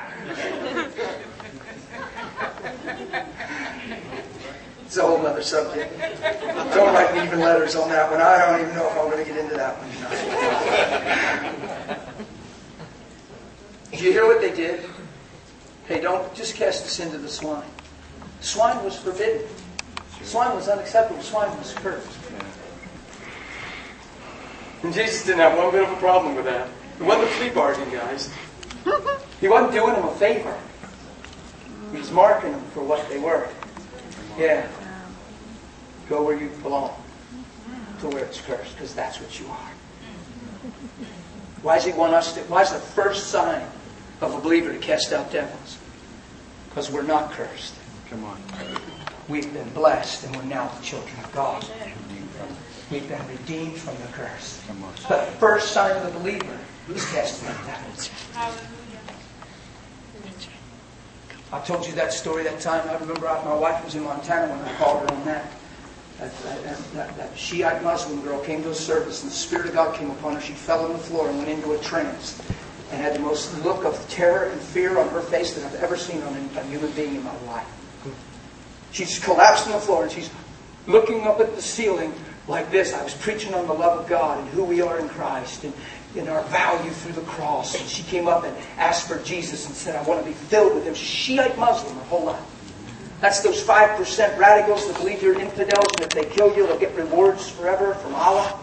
It's a whole other subject. Don't write me even letters on that one. I don't even know if I'm going to get into that one tonight. Did you hear what they did? Hey, don't just cast us into the swine. Swine was forbidden. Swine was unacceptable. Swine was cursed. And Jesus didn't have one bit of a problem with that. It wasn't a plea bargain, guys. He wasn't doing them a favor. He was marking them for what they were. Yeah. Go where you belong. To where it's cursed, because that's what you are. Why does He want us to? Why is the first sign of a believer to cast out devils? Because we're not cursed. Come on. We've been blessed, and we're now the children of God. We've been redeemed from the curse. Come on. The first sign of the believer is casting out devils. I told you that story that time. I remember my wife was in Montana when I called her on that. That Shiite Muslim girl came to a service, and the Spirit of God came upon her. She fell on the floor and went into a trance and had the most look of terror and fear on her face that I've ever seen on a human being in my life. She's collapsed on the floor and she's looking up at the ceiling like this. I was preaching on the love of God and who we are in Christ and in our value through the cross. And she came up and asked for Jesus and said, I want to be filled with Him. She's Shiite Muslim her whole life. That's those 5% radicals that believe you're infidels, and if they kill you, they'll get rewards forever from Allah.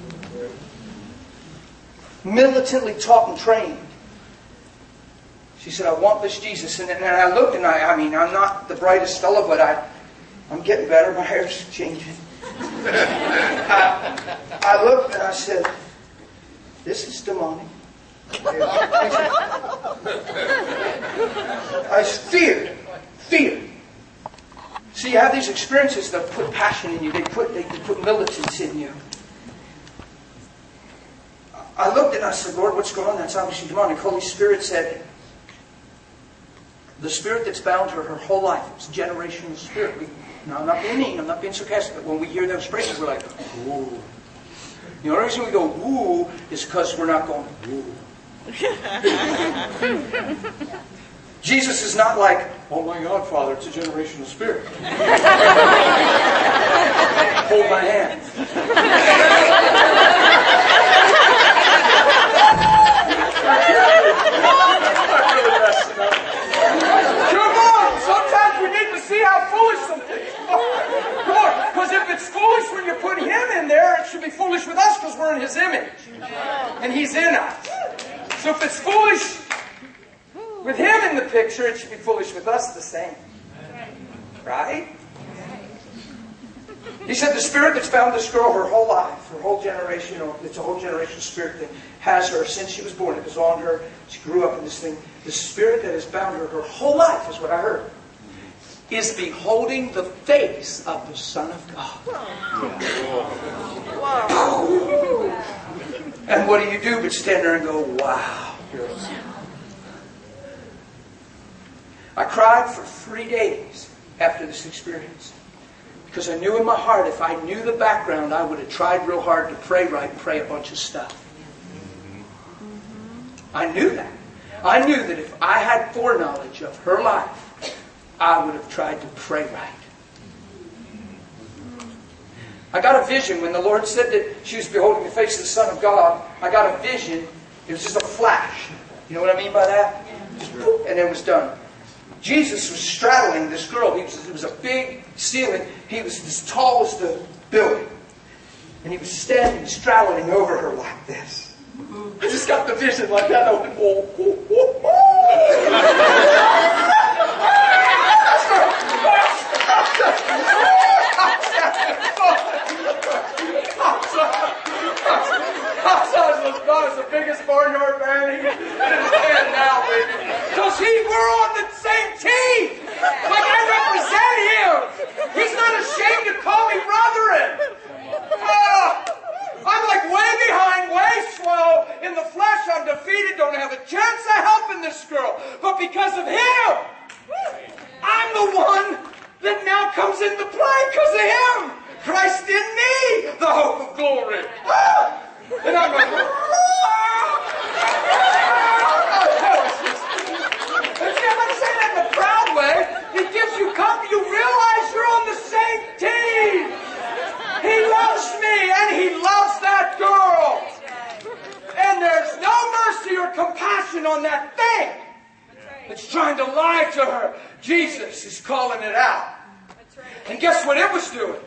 Militantly taught and trained. She said, I want this Jesus. And I looked, and I mean, I'm not the brightest fellow, but I'm getting better. My hair's changing. I looked, and I said, this is demonic. I feared. See, you have these experiences that put passion in you. They put militance in you. I looked and I said, Lord, what's going on? That's obviously demonic. Holy Spirit said, the spirit that's bound her whole life, it's a generational spirit. Now, I'm not being mean, I'm not being sarcastic, but when we hear those phrases, we're like, ooh. The only reason we go, ooh, is because we're not going, ooh. Jesus is not like, oh my God, Father, it's a generational spirit. Hold my hand. Come on! Sometimes we need to see how foolish some things are. Come on! Because if it's foolish when you put Him in there, it should be foolish with us because we're in His image. And He's in us. So if it's foolish with Him in the picture, it should be foolish with us the same. Right? He said the spirit that's bound this girl her whole life, her whole generation, it's a whole generational spirit thing, has her since she was born. It was on her. She grew up in this thing. The spirit that has bound her whole life, is what I heard, is beholding the face of the Son of God. Wow. And what do you do but stand there and go, wow. I cried for 3 days after this experience. Because I knew in my heart, if I knew the background, I would have tried real hard to pray right and pray a bunch of stuff. I knew that. I knew that if I had foreknowledge of her life, I would have tried to pray right. I got a vision when the Lord said that she was beholding the face of the Son of God. I got a vision. It was just a flash. You know what I mean by that? Just boop, and it was done. Jesus was straddling this girl. It was a big ceiling. He was as tall as the building. And he was standing, straddling over her like this. I just got the vision like that. Open. God is the biggest barnyard man in his head now, baby. Because we're on the same team. Like I represent him. He's not ashamed to call me brethren. I'm like way behind, way slow. In the flesh, I'm defeated. Don't have a chance of helping this girl. But because of him, I'm the one that now comes into play because of him. Christ in me, the hope of glory. And I'm like, I'm not saying that in a proud way. It gives you comfort. You realize you're on the same team. He loves me and he loves that girl. And there's no mercy or compassion on that thing that's trying to lie to her. Jesus is calling it out. And guess what it was doing?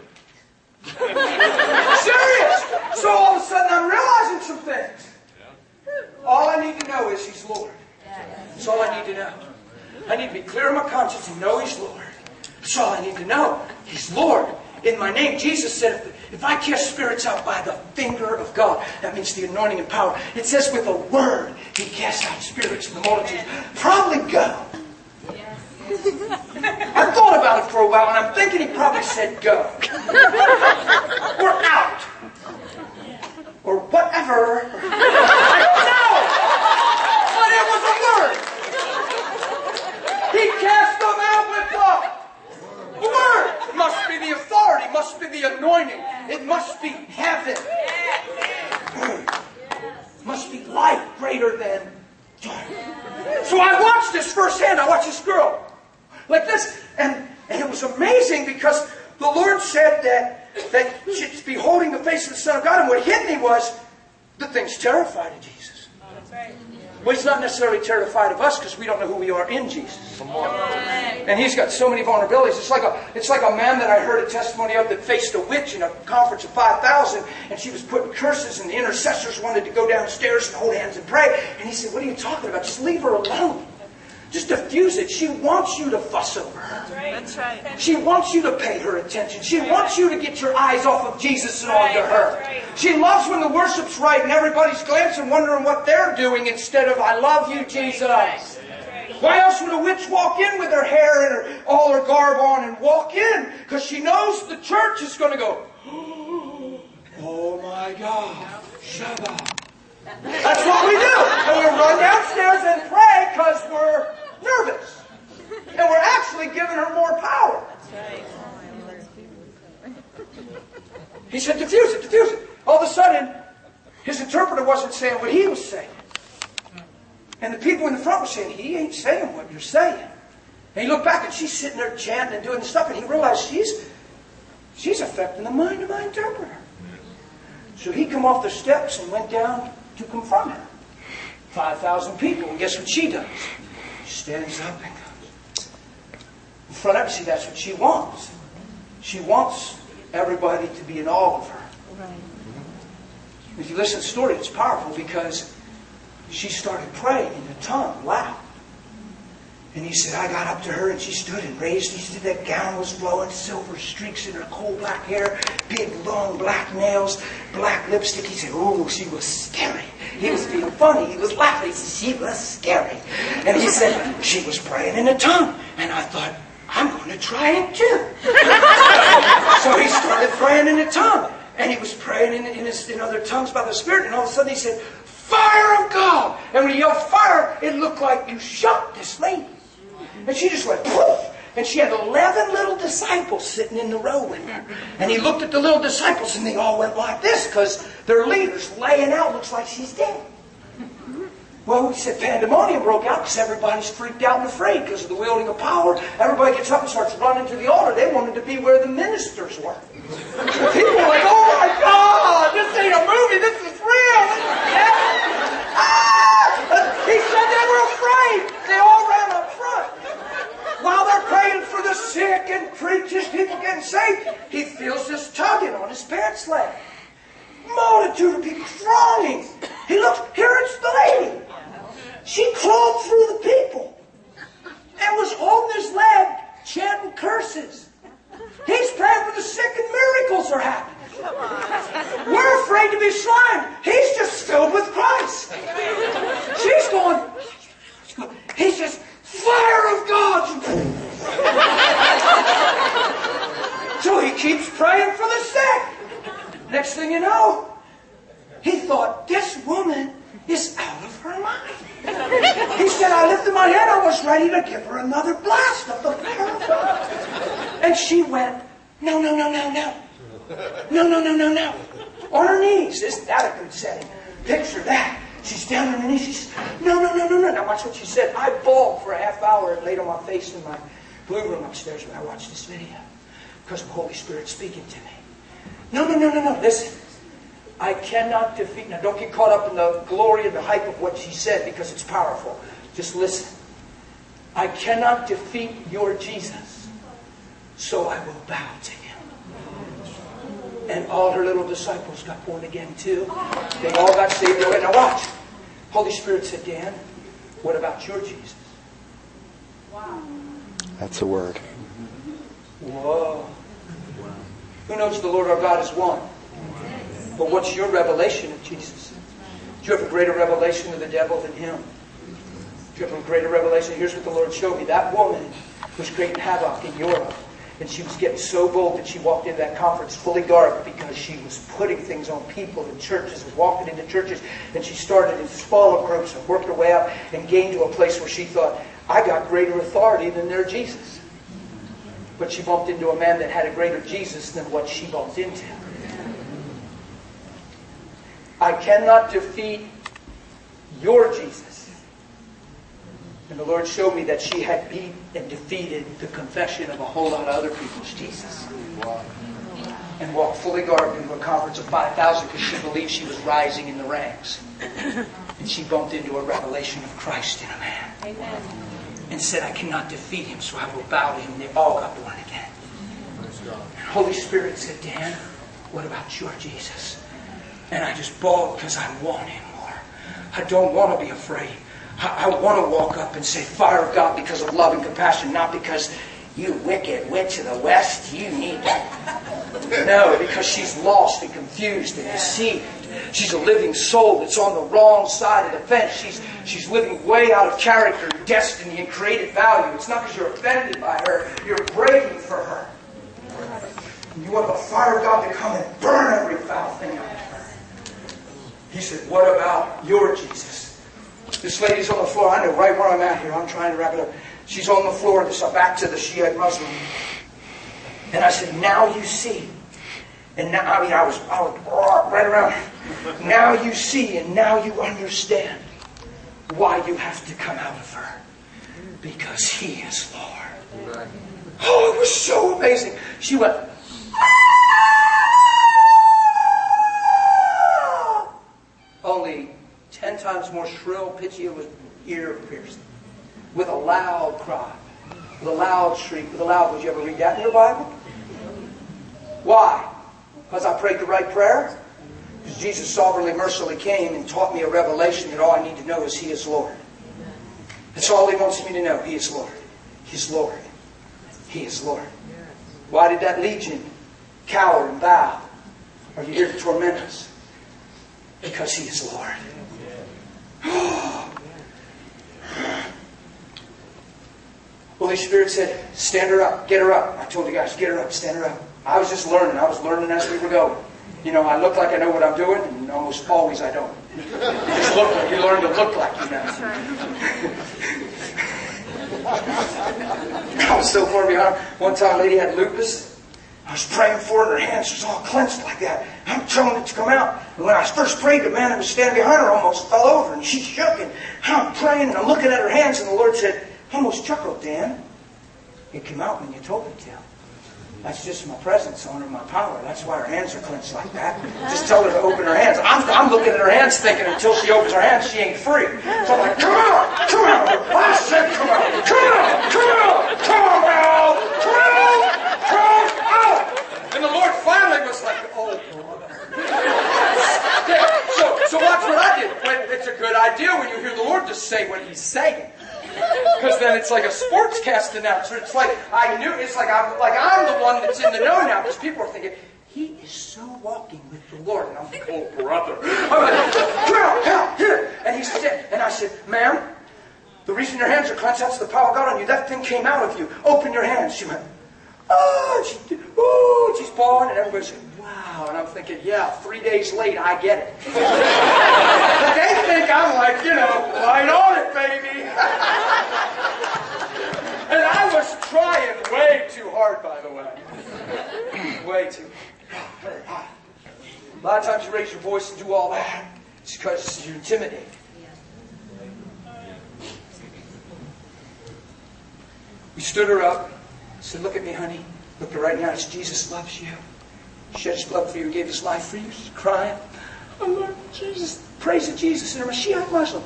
Serious. So all of a sudden I'm realizing some things. All I need to know is He's Lord. That's all I need to know. I need to be clear in my conscience and know He's Lord. That's all I need to know. He's Lord. In my name, Jesus said, if I cast spirits out by the finger of God, that means the anointing and power. It says with a word, He casts out spirits in the multitude. Probably go. I thought about it for a while, and I'm thinking He probably said go. Or out. Or whatever. I don't know. But it was a word. He cast them out with the word. It must be the authority. It must be the anointing. It must be heaven. It must be light greater than dark. So I watched this firsthand. I watched this girl like this, and it was amazing because the Lord said that she's beholding the face of the Son of God, and what hit me was the thing's terrified of Jesus. That's right. Well, He's not necessarily terrified of us because we don't know who we are in Jesus. And He's got so many vulnerabilities. It's like a man that I heard a testimony of that faced a witch in a conference of 5,000, and she was putting curses, and the intercessors wanted to go downstairs and hold hands and pray. And he said, "What are you talking about? Just leave her alone. Just diffuse it. She wants you to fuss over her. That's right. She wants you to pay her attention. She wants you to get your eyes off of Jesus and onto her. She loves when the worship's right and everybody's glancing, wondering what they're doing instead of, I love you, Jesus. Why else would a witch walk in with her hair and all her garb on and walk in? Because she knows the church is going to go, oh my God, Shabbat. That's what we do. And we run downstairs and pray because we're nervous. And we're actually giving her more power. He said, diffuse it, diffuse it. All of a sudden, his interpreter wasn't saying what he was saying. And the people in the front were saying, he ain't saying what you're saying. And he looked back and she's sitting there chanting and doing stuff, and he realized she's affecting the mind of my interpreter. So he come off the steps and went down to confront her. 5,000 people. And guess what she does? She stands up and goes in front of her. See, that's what she wants. She wants everybody to be in awe of her. Right. If you listen to the story, it's powerful because she started praying in a tongue, loud. And he said, I got up to her and she stood and raised. He said that gown was flowing, silver streaks in her coal black hair, big long black nails, black lipstick. He said, oh, she was scary. He was being funny. He was laughing. He said, she was scary. And he said, she was praying in a tongue. And I thought, I'm going to try it too. So he started praying in a tongue. And he was praying in other tongues by the Spirit. And all of a sudden he said, fire of God. And when he yelled fire, it looked like you shot this lady. And she just went poof. And she had 11 little disciples sitting in the row with her. And he looked at the little disciples and they all went like this because their leader's laying out. Looks like she's dead. Well, he said pandemonium broke out because everybody's freaked out and afraid because of the wielding of power. Everybody gets up and starts running to the altar. They wanted to be where the ministers were. People were like, oh my God, this ain't a movie, this is real. He said they were afraid. They all ran up front. While they're praying for the sick and preachers, people getting saved, he feels this tugging on his pants leg. Multitude of people thronging. He looks, here it's the lady. She crawled through the people and was holding his leg, chanting curses. He's praying for the sick and miracles are happening. We're afraid to be slimed. He's just filled with Christ. She's going, he says, fire of God. So he keeps praying for the sick. Next thing you know, he thought, this woman is out of her mind. He said, I lifted my hand, I was ready to give her another blast of the fire of God. And she went, no, no, no, no, no. No, no, no, no, no. On her knees. Isn't that a good setting? Picture that. She's down on her knees. She says, no, no, no, no, no. Now watch what she said. I bawled for a half hour and laid on my face in my blue room upstairs when I watched this video. Because the Holy Spirit speaking to me. No, no, no, no, no. Listen. I cannot defeat. Now don't get caught up in the glory and the hype of what she said because it's powerful. Just listen. I cannot defeat your Jesus, so I will bow to him. And all her little disciples got born again too. They all got saved. Now watch. Holy Spirit said, Dan, what about your Jesus? Wow. That's a word. Whoa. Who knows the Lord our God is one? But what's your revelation of Jesus? Do you have a greater revelation of the devil than him? Do you have a greater revelation? Here's what the Lord showed me. That woman was creating havoc in Europe. And she was getting so bold that she walked into that conference fully garbed because she was putting things on people in churches and walking into churches. And she started in smaller groups and worked her way up and gained to a place where she thought, I got greater authority than their Jesus. But she bumped into a man that had a greater Jesus than what she bumped into. I cannot defeat your Jesus. And the Lord showed me that she had beat and defeated the confession of a whole lot of other people's Jesus. Wow. And walked fully garbed into a conference of 5,000 because she believed she was rising in the ranks. And she bumped into a revelation of Christ in a man. Amen. And said, I cannot defeat him, so I will bow to him. And they all got born again. And Holy Spirit said, Dan, what about your Jesus? And I just bawled because I want him more. I don't want to be afraid. I want to walk up and say, fire of God because of love and compassion, not because you wicked witch of the West, you need that. No, because she's lost and confused and deceived. She's a living soul that's on the wrong side of the fence. She's living way out of character, destiny, and created value. It's not because you're offended by her. You're praying for her. And you want the fire of God to come and burn every foul thing out of her. He said, what about your Jesus? This lady's on the floor. I know right where I'm at here. I'm trying to wrap it up. She's on the floor. This back to the Shiite Muslim. And I said, now you see. And now, I was right around. Now you see and now you understand why you have to come out of her. Because he is Lord. Oh, it was so amazing. She went, only 10 times more shrill, pitchy. It was ear piercing. With a loud cry. With a loud shriek. With a loud, would you ever read that in your Bible? Why? Because I prayed the right prayer? Because Jesus sovereignly, mercifully came and taught me a revelation that all I need to know is he is Lord. That's all He wants me to know. He is Lord. He's Lord. He is Lord. Why did that legion cower and bow? Are you here to torment us? Because He is Lord. Holy Spirit said, stand her up, get her up. I told you guys, get her up, stand her up. I was just learning. I was learning as we were going. You know, I look like I know what I'm doing, and almost always I don't. Just look like, you learn to look like you know. I was so far behind. One time a lady had lupus. I was praying for her, and her hands was all clenched like that. I'm telling it to come out. And when I first prayed, the man that was standing behind her almost fell over, and she shook. And I'm praying, and I'm looking at her hands, and the Lord said, I almost chuckled, Dan. It came out when you told me to. That's just my presence on her, my power. That's why her hands are clenched like that. Just tell her to open her hands. I'm looking at her hands thinking until she opens her hands, she ain't free. So I'm like, come on, come on. I said, come on, come on, come on, come on, Val, come on, come on. And the Lord finally was like, oh, brother. So watch what I did. It's a good idea when you hear the Lord just say what He's saying. Because then it's like a sportscast announcer. It's like I'm the one that's in the know now. Because people are thinking, he is so walking with the Lord. And I'm like, oh brother. I'm like, come here. And he said, and I said, ma'am, the reason your hands are clenched, that's the power of God on you. That thing came out of you. Open your hands. She went, she's bawling, and everybody said, wow. And I'm thinking, yeah, 3 days late, I get it. But they think I'm like, right on it, baby. And I was trying way too hard, by the way. Way too hard. A lot of times you raise your voice and do all that. It's because you're intimidated. We stood her up. Said, look at me, honey. Look her right in the eyes. Jesus loves you. Shed His blood for you. Gave His life for you. She's crying. Oh, Lord Jesus. Praise to Jesus. And a Mashiach Muslim.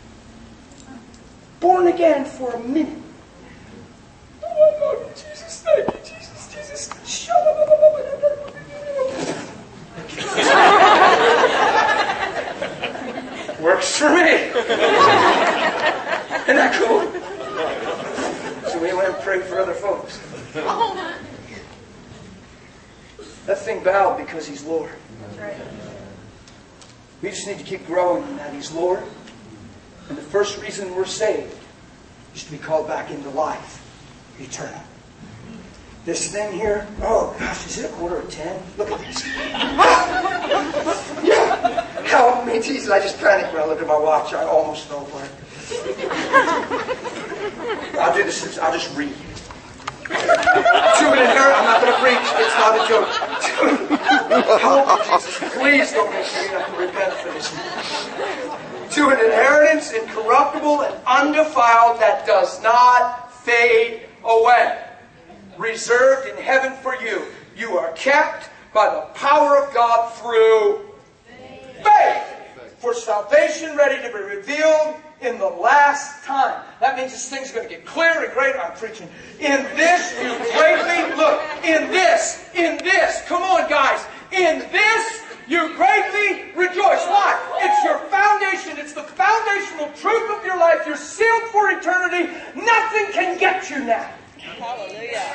Born again for a minute. Oh, Lord Jesus. Thank you, Jesus. Jesus. Works for me. Isn't that cool? So we went and prayed for other folks. That thing bowed because He's Lord. We just need to keep growing in that He's Lord. And the first reason we're saved is to be called back into life eternal. This thing here, oh gosh, is it 9:45? Look at this. Yeah. Help me, Jesus. I just panicked when I looked at my watch. I almost fell for it. I'll do this. I'll just read. 2 minutes here. I'm not going to preach. It's not a joke. Help me, Jesus. Please don't make me have to repent for this. To an inheritance incorruptible and undefiled that does not fade away. Reserved in heaven for you. You are kept by the power of God through faith. For salvation ready to be revealed in the last time. That means this thing's going to get clearer and greater. I'm preaching. In this you greatly, look, in this, come on guys, in this you greatly rejoice. Why? It's your foundation. It's the foundational truth of your life. You're sealed for eternity. Nothing can get you now. Hallelujah.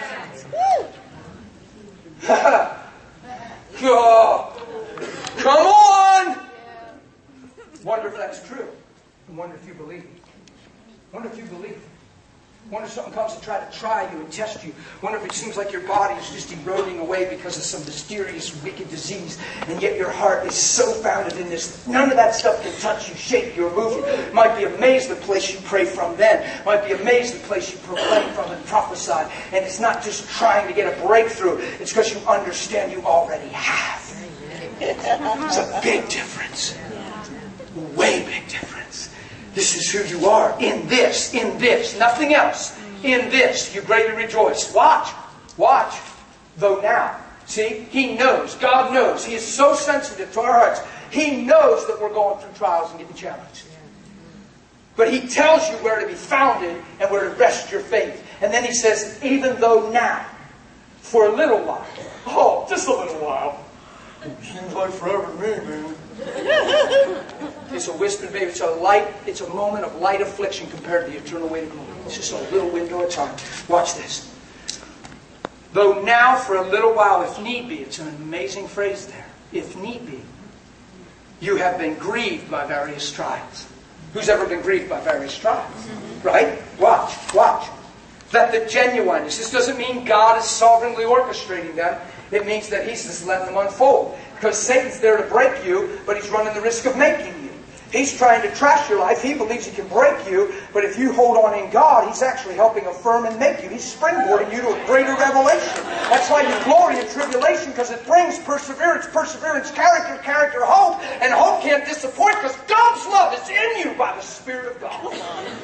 Oh, come on! Wonder if that's true. I wonder if you believe. Wonder if you believe. Wonder if something comes to try you and test you. Wonder if it seems like your body is just eroding away because of some mysterious, wicked disease, and yet your heart is so founded in this. None of that stuff can touch you, shake you, or move you. Might be amazed the place you pray from then. Might be amazed the place you proclaim from and prophesy. And it's not just trying to get a breakthrough. It's because you understand you already have. It's a big difference. Way big difference. This is who you are. In this, nothing else. In this, you greatly rejoice. Watch. Though now, see, He knows, God knows. He is so sensitive to our hearts. He knows that we're going through trials and getting challenged. But He tells you where to be founded and where to rest your faith. And then He says, even though now, for a little while. Oh, just a little while. It seems like forever to me, man. It's a whisper, baby. It's a light. It's a moment of light affliction compared to the eternal weight of glory. It's just a little window of time. Watch this. Though now for a little while, if need be, it's an amazing phrase there. If need be, you have been grieved by various trials. Who's ever been grieved by various trials? Right? Watch. That the genuineness. This doesn't mean God is sovereignly orchestrating them. It means that He's just letting them unfold. Because Satan's there to break you, but he's running the risk of making you. He's trying to trash your life. He believes he can break you, but if you hold on in God, He's actually helping affirm and make you. He's springboarding you to a greater revelation. That's why you glory in tribulation, because it brings perseverance, character, hope, and hope can't disappoint because God's love is in you by the Spirit of God.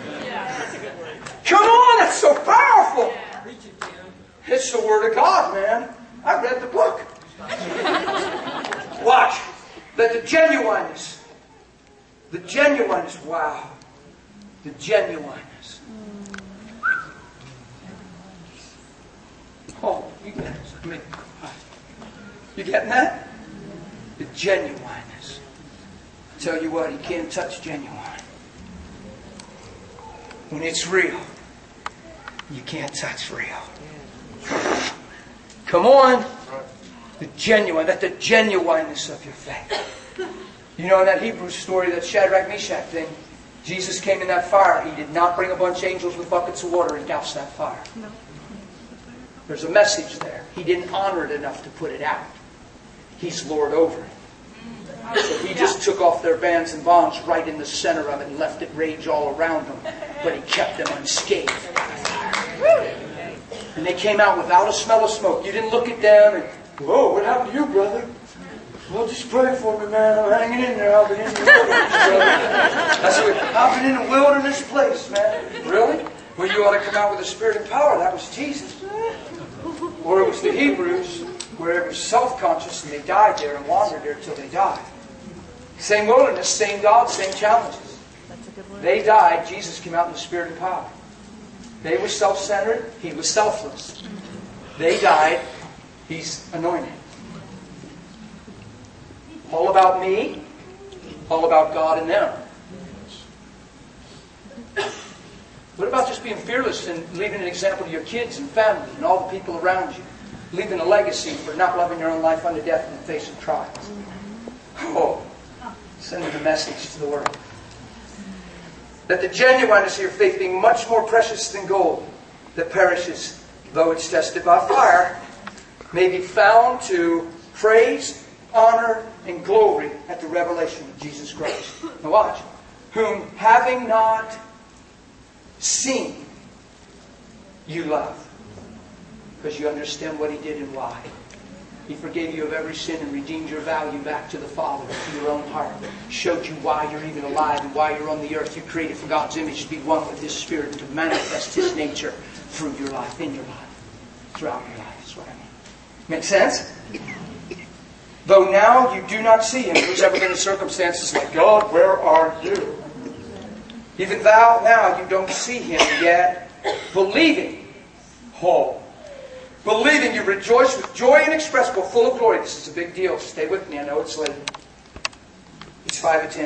Come on, that's so powerful. It's the Word of God, man. I read the book. Watch. That the genuineness, wow. The genuineness. Oh, you get it. You getting that? The genuineness. I tell you what, you can't touch genuine. When it's real, you can't touch real. Come on. The genuineness of your faith. You know, in that Hebrew story, that Shadrach, Meshach thing, Jesus came in that fire. He did not bring a bunch of angels with buckets of water and douse that fire. No. There's a message there. He didn't honor it enough to put it out. He's Lord over it. So He just took off their bands and bonds right in the center of it and left it rage all around them. But He kept them unscathed. And they came out without a smell of smoke. You didn't look at them and, whoa, what happened to you, brother? Well, just pray for me, man. I'm hanging in there. I've been in the wilderness, brother. That's what, I've been in a wilderness place, man. Really? Well, you ought to come out with the Spirit and power. That was Jesus. Or it was the Hebrews, where it was self-conscious and they died there and wandered there until they died. Same wilderness, same God, same challenges. They died. Jesus came out in the Spirit and power. They were self-centered. He was selfless. They died. He's anointed. All about me, all about God and them. What about just being fearless and leaving an example to your kids and family and all the people around you? Leaving a legacy for not loving your own life unto death in the face of trials. Oh, sending a message to the world. That the genuineness of your faith being much more precious than gold that perishes, though it's tested by fire, may be found to praise, honor, and glory at the revelation of Jesus Christ. Now watch. Whom having not seen, you love. Because you understand what He did and why. He forgave you of every sin and redeemed your value back to the Father, to your own heart. Showed you why you're even alive and why you're on the earth. You're created for God's image to be one with His Spirit, to manifest His nature through your life, in your life, throughout your life. That's what I mean. Make sense? Though now you do not see Him. Who's ever been in circumstances like, God, where are you? Even thou now you don't see Him yet. Believing. Believing you rejoice with joy inexpressible, full of glory. This is a big deal. Stay with me. I know it's late. It's 5 to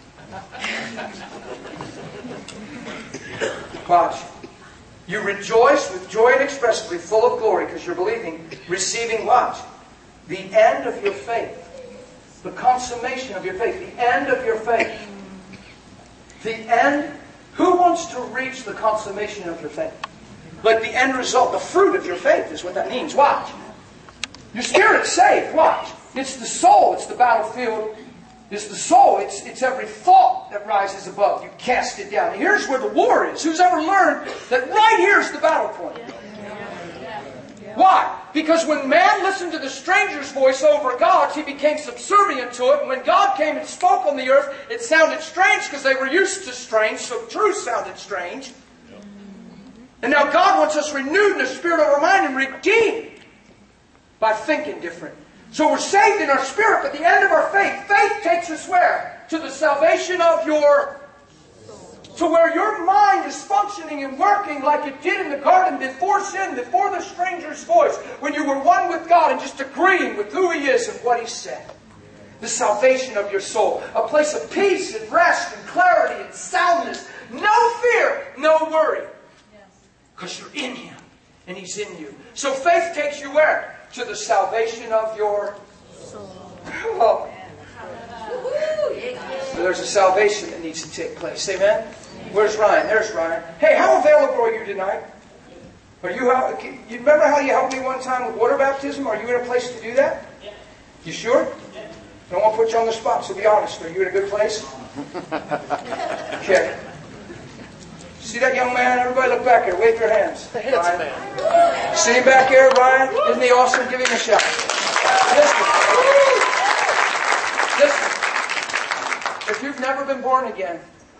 10. Watch. You rejoice with joy inexpressibly, full of glory, because you're believing, receiving what? The end of your faith. The consummation of your faith. The end of your faith. The end. Who wants to reach the consummation of your faith? Like the end result, the fruit of your faith is what that means. Watch. Your spirit's saved. Watch. It's the soul. It's the battlefield. It's the soul. It's every thought that rises above. You cast it down. And here's where the war is. Who's ever learned that right here's the battle point? Why? Because when man listened to the stranger's voice over God's, he became subservient to it. And when God came and spoke on the earth, it sounded strange because they were used to strange. So truth sounded strange. And now God wants us renewed in the spirit of our mind and redeemed by thinking different. So we're saved in our spirit, but the end of our faith takes us where? To the salvation of your to where your mind is functioning and working like it did in the garden before sin, before the stranger's voice, when you were one with God and just agreeing with who He is and what He said. the salvation of your soul. A place of peace and rest and clarity and soundness. No fear, no worry. Because you're in Him and He's in you. So faith takes you where? To the salvation of your soul. Oh. So there's a salvation that needs to take place. Amen? Where's Ryan? There's Ryan. Hey, how available are you tonight? You remember how you helped me one time with water baptism? Are you in a place to do that? You sure? I don't want to put you on the spot, so be honest. Are you in a good place? Okay. See that young man? Everybody look back here. Wave your hands. The handsome man. See him back here, Ryan? Isn't he awesome? Give him a shout. Listen. If you've never been born again,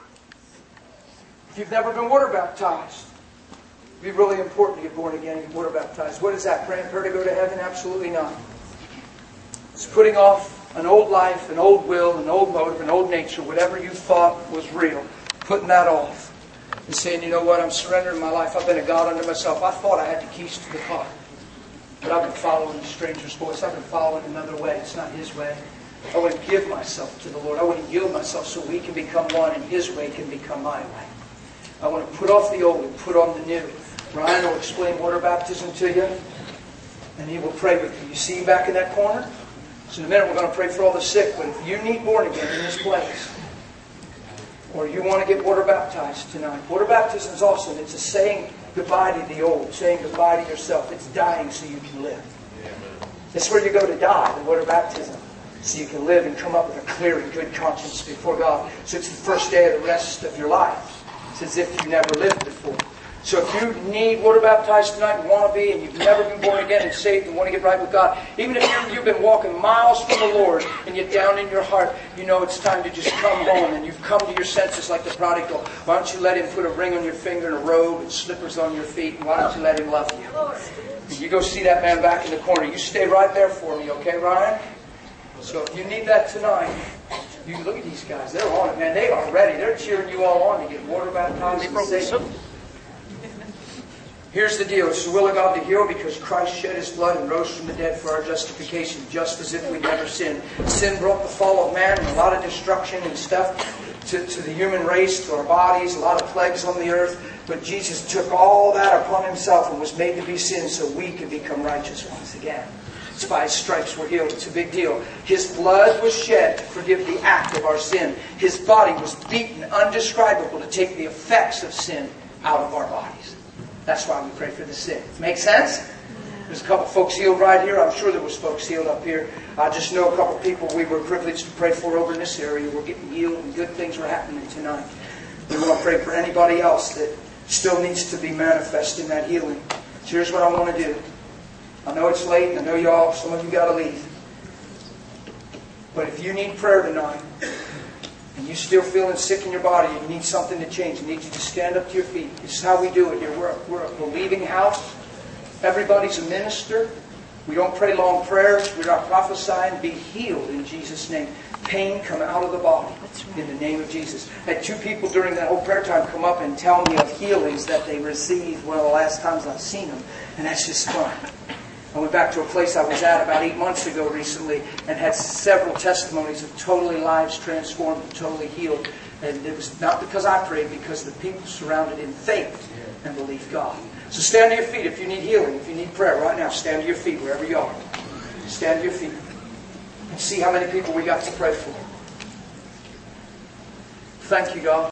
if you've never been water baptized, it'd be really important to get born again and get water baptized. What is that? Praying prayer to go to heaven? Absolutely not. It's putting off an old life, an old will, an old motive, an old nature, whatever you thought was real. Putting that off. And saying, you know what, I'm surrendering my life. I've been a God unto myself. I thought I had the keys to the car. But I've been following a stranger's voice. I've been following another way. It's not His way. I want to give myself to the Lord. I want to yield myself so we can become one and His way can become my way. I want to put off the old and put on the new. Ryan will explain water baptism to you. And he will pray with you. You see him back in that corner? So in a minute we're going to pray for all the sick. But if you need born again in this place, or you want to get water baptized tonight. Water baptism is awesome. It's a saying goodbye to the old, saying goodbye to yourself. It's dying so you can live. That's where you go to die, the water baptism. So you can live and come up with a clear and good conscience before God. So it's the first day of the rest of your life. It's as if you never lived before. So if you need water baptized tonight and want to be, and you've never been born again and saved and want to get right with God, even if you've been walking miles from the Lord and yet down in your heart, you know it's time to just come home and you've come to your senses like the prodigal. Why don't you let Him put a ring on your finger and a robe and slippers on your feet, and why don't you let Him love you? And you go see that man back in the corner. You stay right there for me, okay, Ryan? So if you need that tonight, you look at these guys. They're on it, man. They are ready. They're cheering you all on to get water baptized and saved. Here's the deal. It's the will of God to heal because Christ shed His blood and rose from the dead for our justification, just as if we'd never sinned. Sin brought the fall of man and a lot of destruction and stuff to the human race, to our bodies, a lot of plagues on the earth. But Jesus took all that upon Himself and was made to be sin so we could become righteous once again. It's by His stripes we're healed. It's a big deal. His blood was shed to forgive the act of our sin. His body was beaten, undescribable, to take the effects of sin out of our bodies. That's why we pray for the sick. Make sense? There's a couple folks healed right here. I'm sure there was folks healed up here. I just know a couple people we were privileged to pray for over in this area. We're getting healed and good things were happening tonight. We want to pray for anybody else that still needs to be manifest in that healing. So here's what I want to do. I know it's late, and I know y'all, some of you got to leave. But if you need prayer tonight, and you're still feeling sick in your body, and you need something to change, I need you to stand up to your feet. This is how we do it here. We're a believing house. Everybody's a minister. We don't pray long prayers. We're not prophesying. Be healed in Jesus' name. Pain come out of the body in the name of Jesus. I had two people during that whole prayer time come up and tell me of healings that they received one of the last times I've seen them. And that's just fun. I went back to a place I was at about 8 months ago recently and had several testimonies of totally lives transformed and totally healed. And it was not because I prayed, because the people surrounded in faith and believed God. So stand to your feet if you need healing, if you need prayer right now. Stand to your feet wherever you are. Stand to your feet and see how many people we got to pray for. Thank you, God.